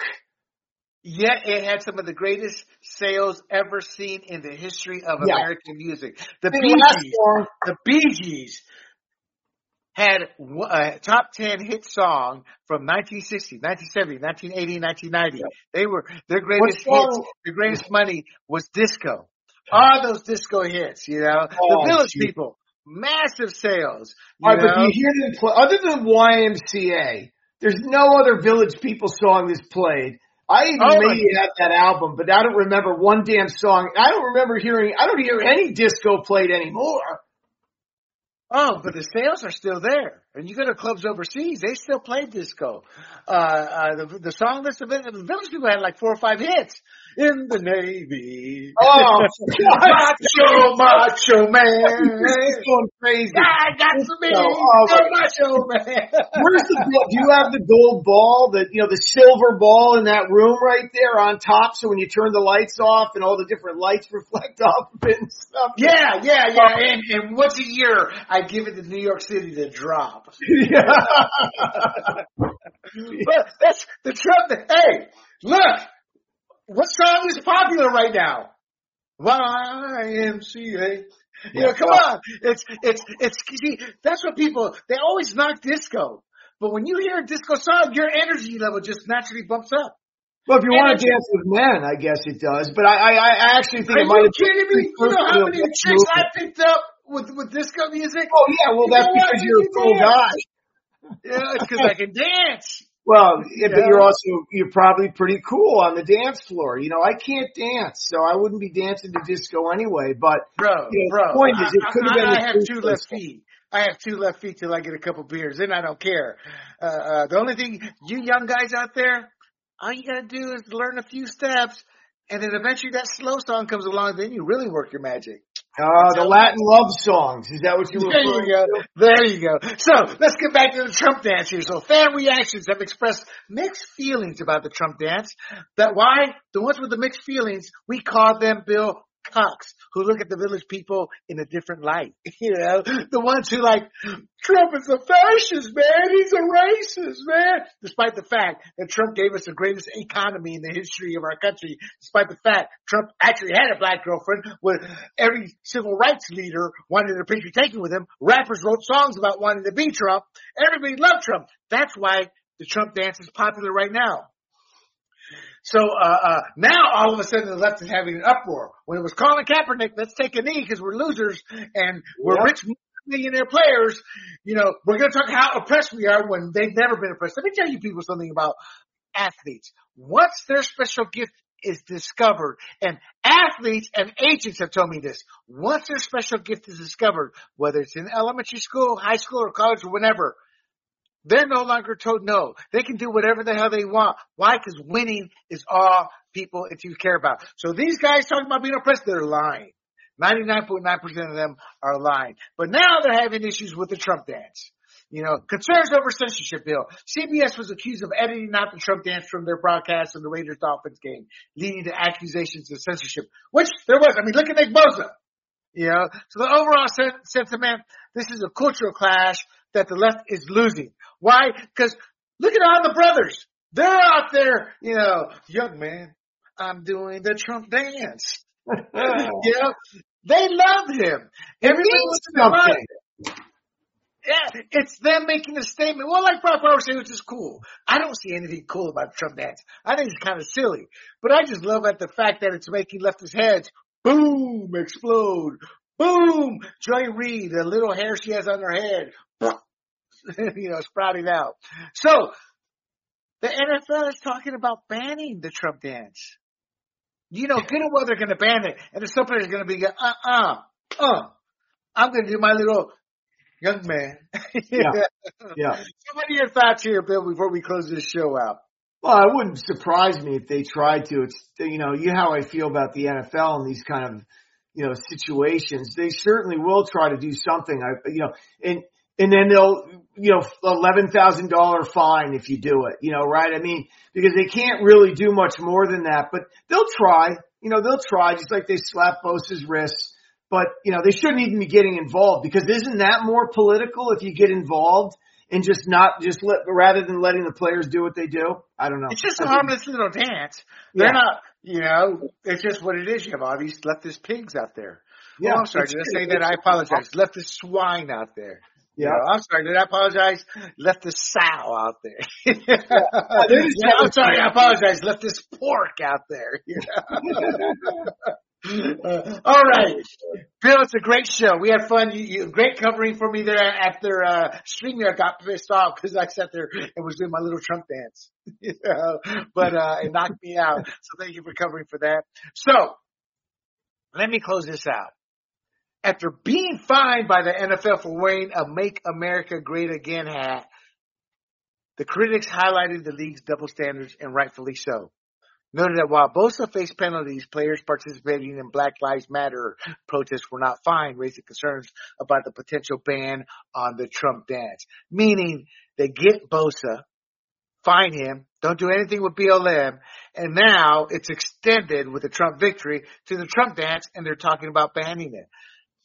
Speaker 1: Yet it had some of the greatest sales ever seen in the history of
Speaker 2: Yeah.
Speaker 1: American music. The
Speaker 2: The
Speaker 1: Bee
Speaker 2: last
Speaker 1: Gees,
Speaker 2: song,
Speaker 1: the Bee Gees had a top ten hit song from nineteen sixty, nineteen seventy, nineteen eighty, nineteen ninety.
Speaker 2: Yeah.
Speaker 1: They were, their
Speaker 2: what
Speaker 1: greatest hits,
Speaker 2: song?
Speaker 1: their greatest money was disco. All those disco hits, you know.
Speaker 2: Oh,
Speaker 1: the Village
Speaker 2: geez.
Speaker 1: People, massive sales, you
Speaker 2: All right, but do
Speaker 1: know.
Speaker 2: you hear them play? Other than Y M C A, there's no other Village People song that's played. I even
Speaker 1: Oh, my
Speaker 2: maybe have that album, but I don't remember one damn song. I don't remember hearing, I don't hear any disco played anymore.
Speaker 1: Oh, but the sales are still there. And you go to clubs overseas, they still play disco. Uh, uh, the, the song list of it, the Village People had like four or five hits. in the Navy.
Speaker 2: Oh,
Speaker 1: macho, macho man.
Speaker 2: This is going crazy.
Speaker 1: I got to be
Speaker 2: oh,
Speaker 1: so macho man.
Speaker 2: Where's the gold? Do you have the gold ball, the you know the silver ball in that room right there on top? So when you turn the lights off and all the different lights reflect off of it and stuff.
Speaker 1: Yeah, yeah, yeah. And, and once a year, I give it to New York City to drop.
Speaker 2: Yeah.
Speaker 1: But that's the Trump. Hey, look, what song is popular right now? Y M C A. You know, come on. It's, it's, it's, see, that's what people, they always knock disco. But when you hear a disco song, your energy level just naturally bumps up.
Speaker 2: Well, if you
Speaker 1: and
Speaker 2: want to dance with men, I guess it does. But I, I, I actually think
Speaker 1: are
Speaker 2: it might
Speaker 1: you
Speaker 2: have
Speaker 1: kidding me? You know how many chicks I picked up with, with disco music?
Speaker 2: Oh, yeah. Well,
Speaker 1: you
Speaker 2: that's because you're a cool guy.
Speaker 1: Yeah, it's because I can dance.
Speaker 2: Well, yeah, but
Speaker 1: Yeah.
Speaker 2: you're also, you're probably pretty cool on the dance floor. You know, I can't dance, so I wouldn't be dancing to disco anyway. But,
Speaker 1: bro,
Speaker 2: you know,
Speaker 1: bro,
Speaker 2: the point is, it could have
Speaker 1: I,
Speaker 2: been
Speaker 1: I,
Speaker 2: the
Speaker 1: I have two left feet. I have two left feet till I get a couple beers. Then I don't care. Uh, uh, the only thing, you young guys out there, all you gotta do is learn a few steps, and then eventually that slow song comes along. Then you really work your magic.
Speaker 2: Uh, the Latin love songs. Is that what you were
Speaker 1: There you go.
Speaker 2: to?
Speaker 1: There you go. So let's get back to the Trump dance here. So fan reactions have expressed mixed feelings about the Trump dance. That why the ones with the mixed feelings, we call them, Bill, cocks, who look at the village people in a different light. You know, the ones who like, Trump is a fascist, man. He's a racist, man. Despite the fact that Trump gave us the greatest economy in the history of our country, despite the fact Trump actually had a black girlfriend, where every civil rights leader wanted a picture taken with him. Rappers wrote songs about wanting to be Trump. Everybody loved Trump. That's why the Trump dance is popular right now. So, uh, uh, now all of a sudden the left is having an uproar. When it was Colin Kaepernick, let's take a knee because we're losers and we're
Speaker 2: Yep.
Speaker 1: rich millionaire players. You know, we're going to talk how oppressed we are when they've never been oppressed. Let me tell you people something about athletes. Once their special gift is discovered, and athletes and agents have told me this, once their special gift is discovered, whether it's in elementary school, high school, or college, or whenever, they're no longer told no. They can do whatever the hell they want. Why? Because winning is all people you care about. So these guys talking about being oppressed, they're lying. ninety-nine point nine percent of them are lying. But now they're having issues with the Trump dance. You know, concerns over censorship bill. C B S was accused of editing out the Trump dance from their broadcast of the Raiders-Dolphins game, leading to accusations of censorship, which there was. I mean, look at Nick Bosa. You know, so the overall sen- sentiment, this is a cultural clash that the left is losing. Why? Because look at all the brothers. They're out there, you know, young man, I'm doing the Trump dance. You know, they love him. Everybody wants to love him. Yeah, it's them making a statement. Well, like Brock Bauer said, which is cool. I don't see anything cool about the Trump dance. I think it's kind of silly. But I just love at the fact that it's making leftists' heads, boom, explode. Boom! Joy Reid, the little hair she has on her head, you know, sprouting out. So, the N F L is talking about banning the Trump dance. You know, good and well they're going to ban it. And the some players are going to be, uh-uh, uh, I'm going to do my little young man.
Speaker 2: Yeah. Yeah.
Speaker 1: So what are your thoughts here, Bill, before we close this show out?
Speaker 2: Well, it wouldn't surprise me if they tried to. It's, you know, you know how I feel about the N F L and these kind of, you know, situations. They certainly will try to do something. I, you know, and, and then they'll, you know, eleven thousand dollars fine if you do it, you know, right? I mean, because they can't really do much more than that, but they'll try, you know, they'll try just like they slap Bosa's wrists. But, you know, they shouldn't even be getting involved because isn't that more political if you get involved and just not, just let, rather than letting the players do what they do? I don't know.
Speaker 1: It's just a harmless little dance. They're
Speaker 2: Yeah.
Speaker 1: not, you know, it's just what it is. You have all these leftist pigs out there.
Speaker 2: Yeah.
Speaker 1: Oh, I'm sorry. Did I say that? I apologize. Leftist swine out there.
Speaker 2: Yeah.
Speaker 1: You know, I'm sorry. Did I apologize? Leftist sow out there.
Speaker 2: Yeah.
Speaker 1: Yeah, I'm sorry. I apologize. Leftist pork out there. You know? Uh, all right, Bill, it's a great show. We had fun. You, you great covering for me there after uh, StreamYard got pissed off because I sat there and was doing my little Trump dance, you know, but uh, it knocked me out. So thank you for covering for that. So let me close this out. After being fined by the N F L for wearing a "Make America Great Again" hat, the critics highlighted the league's double standards, and rightfully so. noted that while Bosa faced penalties, players participating in Black Lives Matter protests were not fined, raising concerns about the potential ban on the Trump dance. Meaning they get Bosa, fine him, don't do anything with B L M, and now it's extended with the Trump victory to the Trump dance, and they're talking about banning it.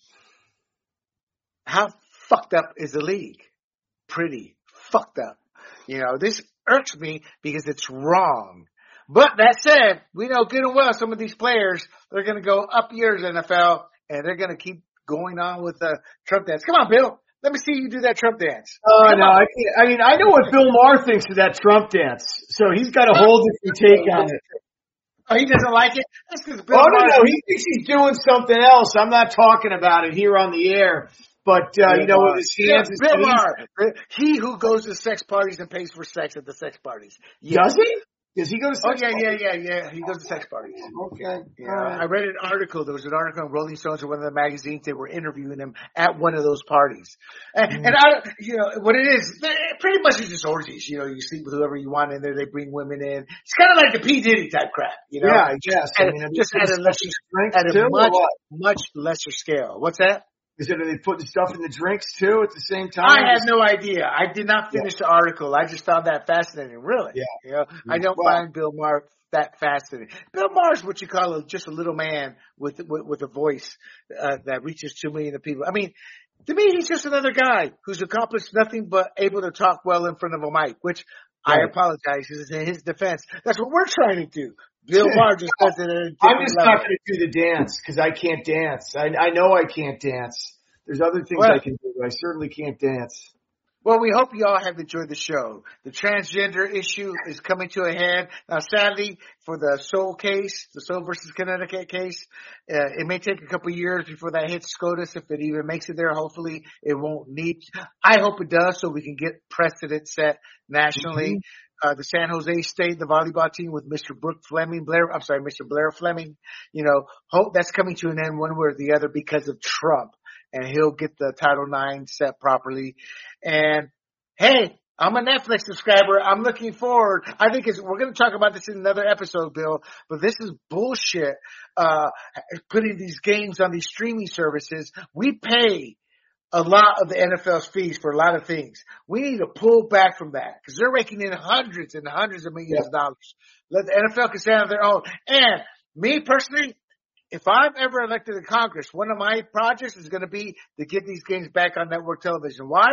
Speaker 1: How fucked up is the league? Pretty fucked up. You know, this irks me because it's wrong. But that said, we know good and well some of these players, they're going to go up years N F L, and they're going to keep going on with the Trump dance. Come on, Bill. Let me see you do that Trump dance.
Speaker 2: Oh, uh, no. I, I mean, I know what Bill Maher thinks of that Trump dance, so he's got a whole different take on it.
Speaker 1: Oh, he doesn't like it? That's because Bill
Speaker 2: Oh, no,
Speaker 1: Maher,
Speaker 2: no. He thinks he's doing something else. I'm not talking about it here on the air. But, uh, you know, with his hands,
Speaker 1: Bill Maher, he who goes to sex parties and pays for sex at the sex parties.
Speaker 2: Yeah. Does he? Does he go to sex
Speaker 1: Oh, yeah,
Speaker 2: parties?
Speaker 1: yeah, yeah, yeah. He goes to sex parties.
Speaker 2: Okay.
Speaker 1: Yeah. Right. I read an article. There was an article in Rolling Stones or one of the magazines. They were interviewing him at one of those parties. And, mm. and I, you know, what it is, pretty much it's just orgies. You know, you sleep with whoever you want in there. They bring women in. It's kind of like the P. Diddy type crap, you know?
Speaker 2: Yeah, yes.
Speaker 1: I mean, just at a, lesser, at a much, much lesser scale. What's that?
Speaker 2: Is it, are they putting stuff in the drinks too at the same time?
Speaker 1: I have no idea. I did not finish yeah. the article. I just found that fascinating. Really.
Speaker 2: Yeah.
Speaker 1: You know, I don't
Speaker 2: well,
Speaker 1: find Bill Maher that fascinating. Bill Maher is what you call a, just a little man with, with, with a voice, uh, that reaches two million people. I mean, to me, he's just another guy who's accomplished nothing but able to talk well in front of a mic, which right. I apologize is in his defense. That's what we're trying to do. Bill Maher just does it at a different
Speaker 2: I'm just
Speaker 1: level.
Speaker 2: not going to do the dance because I can't dance. I, I know I can't dance. There's other things well, I can do, but I certainly can't dance.
Speaker 1: Well, we hope you all have enjoyed the show. The transgender issue is coming to a head. Now, sadly, for the Soul case, the Soul versus Connecticut case, uh, it may take a couple of years before that hits SCOTUS. If it even makes it there, hopefully it won't need. I hope it does so we can get precedent set nationally. Mm-hmm. Uh, the San Jose State, the volleyball team with Mister Brooke Fleming, Blair, I'm sorry, Mister Blair Fleming, you know, hope that's coming to an end one way or the other because of Trump, and he'll get the Title nine set properly. And hey, I'm a Netflix subscriber. I'm looking forward. I think it's, we're going to talk about this in another episode, Bill, but this is bullshit, uh, putting these games on these streaming services. We pay a lot of the N F L's fees for a lot of things. We need to pull back from that because they're raking in hundreds and hundreds of millions yeah. of dollars. Let the N F L can stand on their own. And me personally, if I'm ever elected to Congress, one of my projects is going to be to get these games back on network television. Why?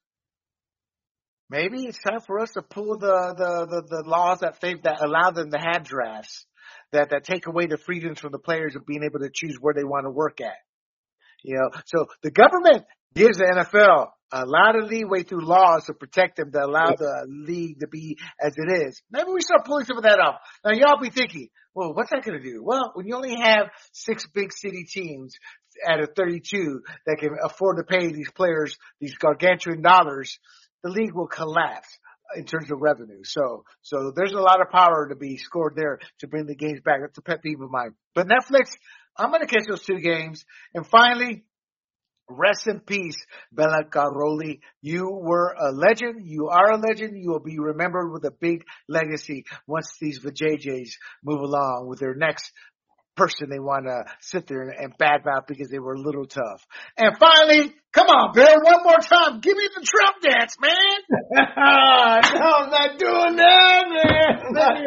Speaker 1: Maybe it's time for us to pull the, the, the, the laws that favor, that allow them to have drafts, that, that take away the freedoms from the players of being able to choose where they want to work at. You know, so the government gives the N F L a lot of leeway through laws to protect them, to allow the league to be as it is. Maybe we start pulling some of that off. Now, y'all be thinking, well, what's that going to do? Well, when you only have six big city teams out of thirty-two that can afford to pay these players these gargantuan dollars, the league will collapse in terms of revenue. So, so there's a lot of power to be scored there to bring the games back. That's a pet peeve of mine. But Netflix, I'm going to catch those two games. And finally, rest in peace, Bela Karolyi. You were a legend. You are a legend. You will be remembered with a big legacy once these vajayjays move along with their next person they want to sit there and badmouth because they were a little tough. And finally, come on, Bill, one more time. Give me the Trump dance, man.
Speaker 2: No, I'm not doing that, man. I'm not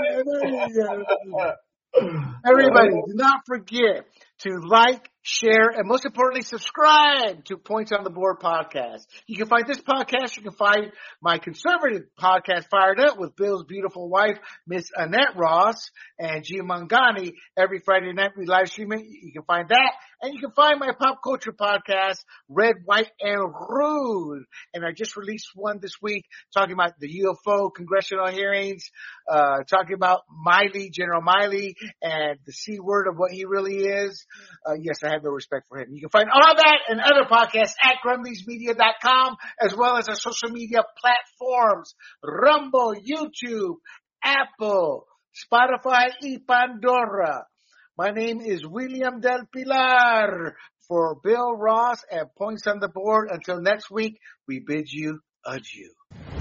Speaker 2: doing
Speaker 1: it. Everybody, do not forget to like, share, and most importantly, subscribe to Points on the Board podcast. You can find this podcast. You can find my conservative podcast, Fired Up, with Bill's beautiful wife, Miss Annette Ross, and Gia Mangani. Every Friday night we live stream it. You can find that. And you can find my pop culture podcast, Red, White, and Rude. And I just released one this week talking about the U F O congressional hearings, uh, talking about Miley, General Miley, and the C word of what he really is. Uh, yes, I have no respect for him. You can find all that and other podcasts at grumblies media dot com, as well as our social media platforms, Rumble, YouTube, Apple, Spotify, y Pandora. My name is William Del Pilar for Bill Ross at Points on the Board. Until next week, we bid you adieu.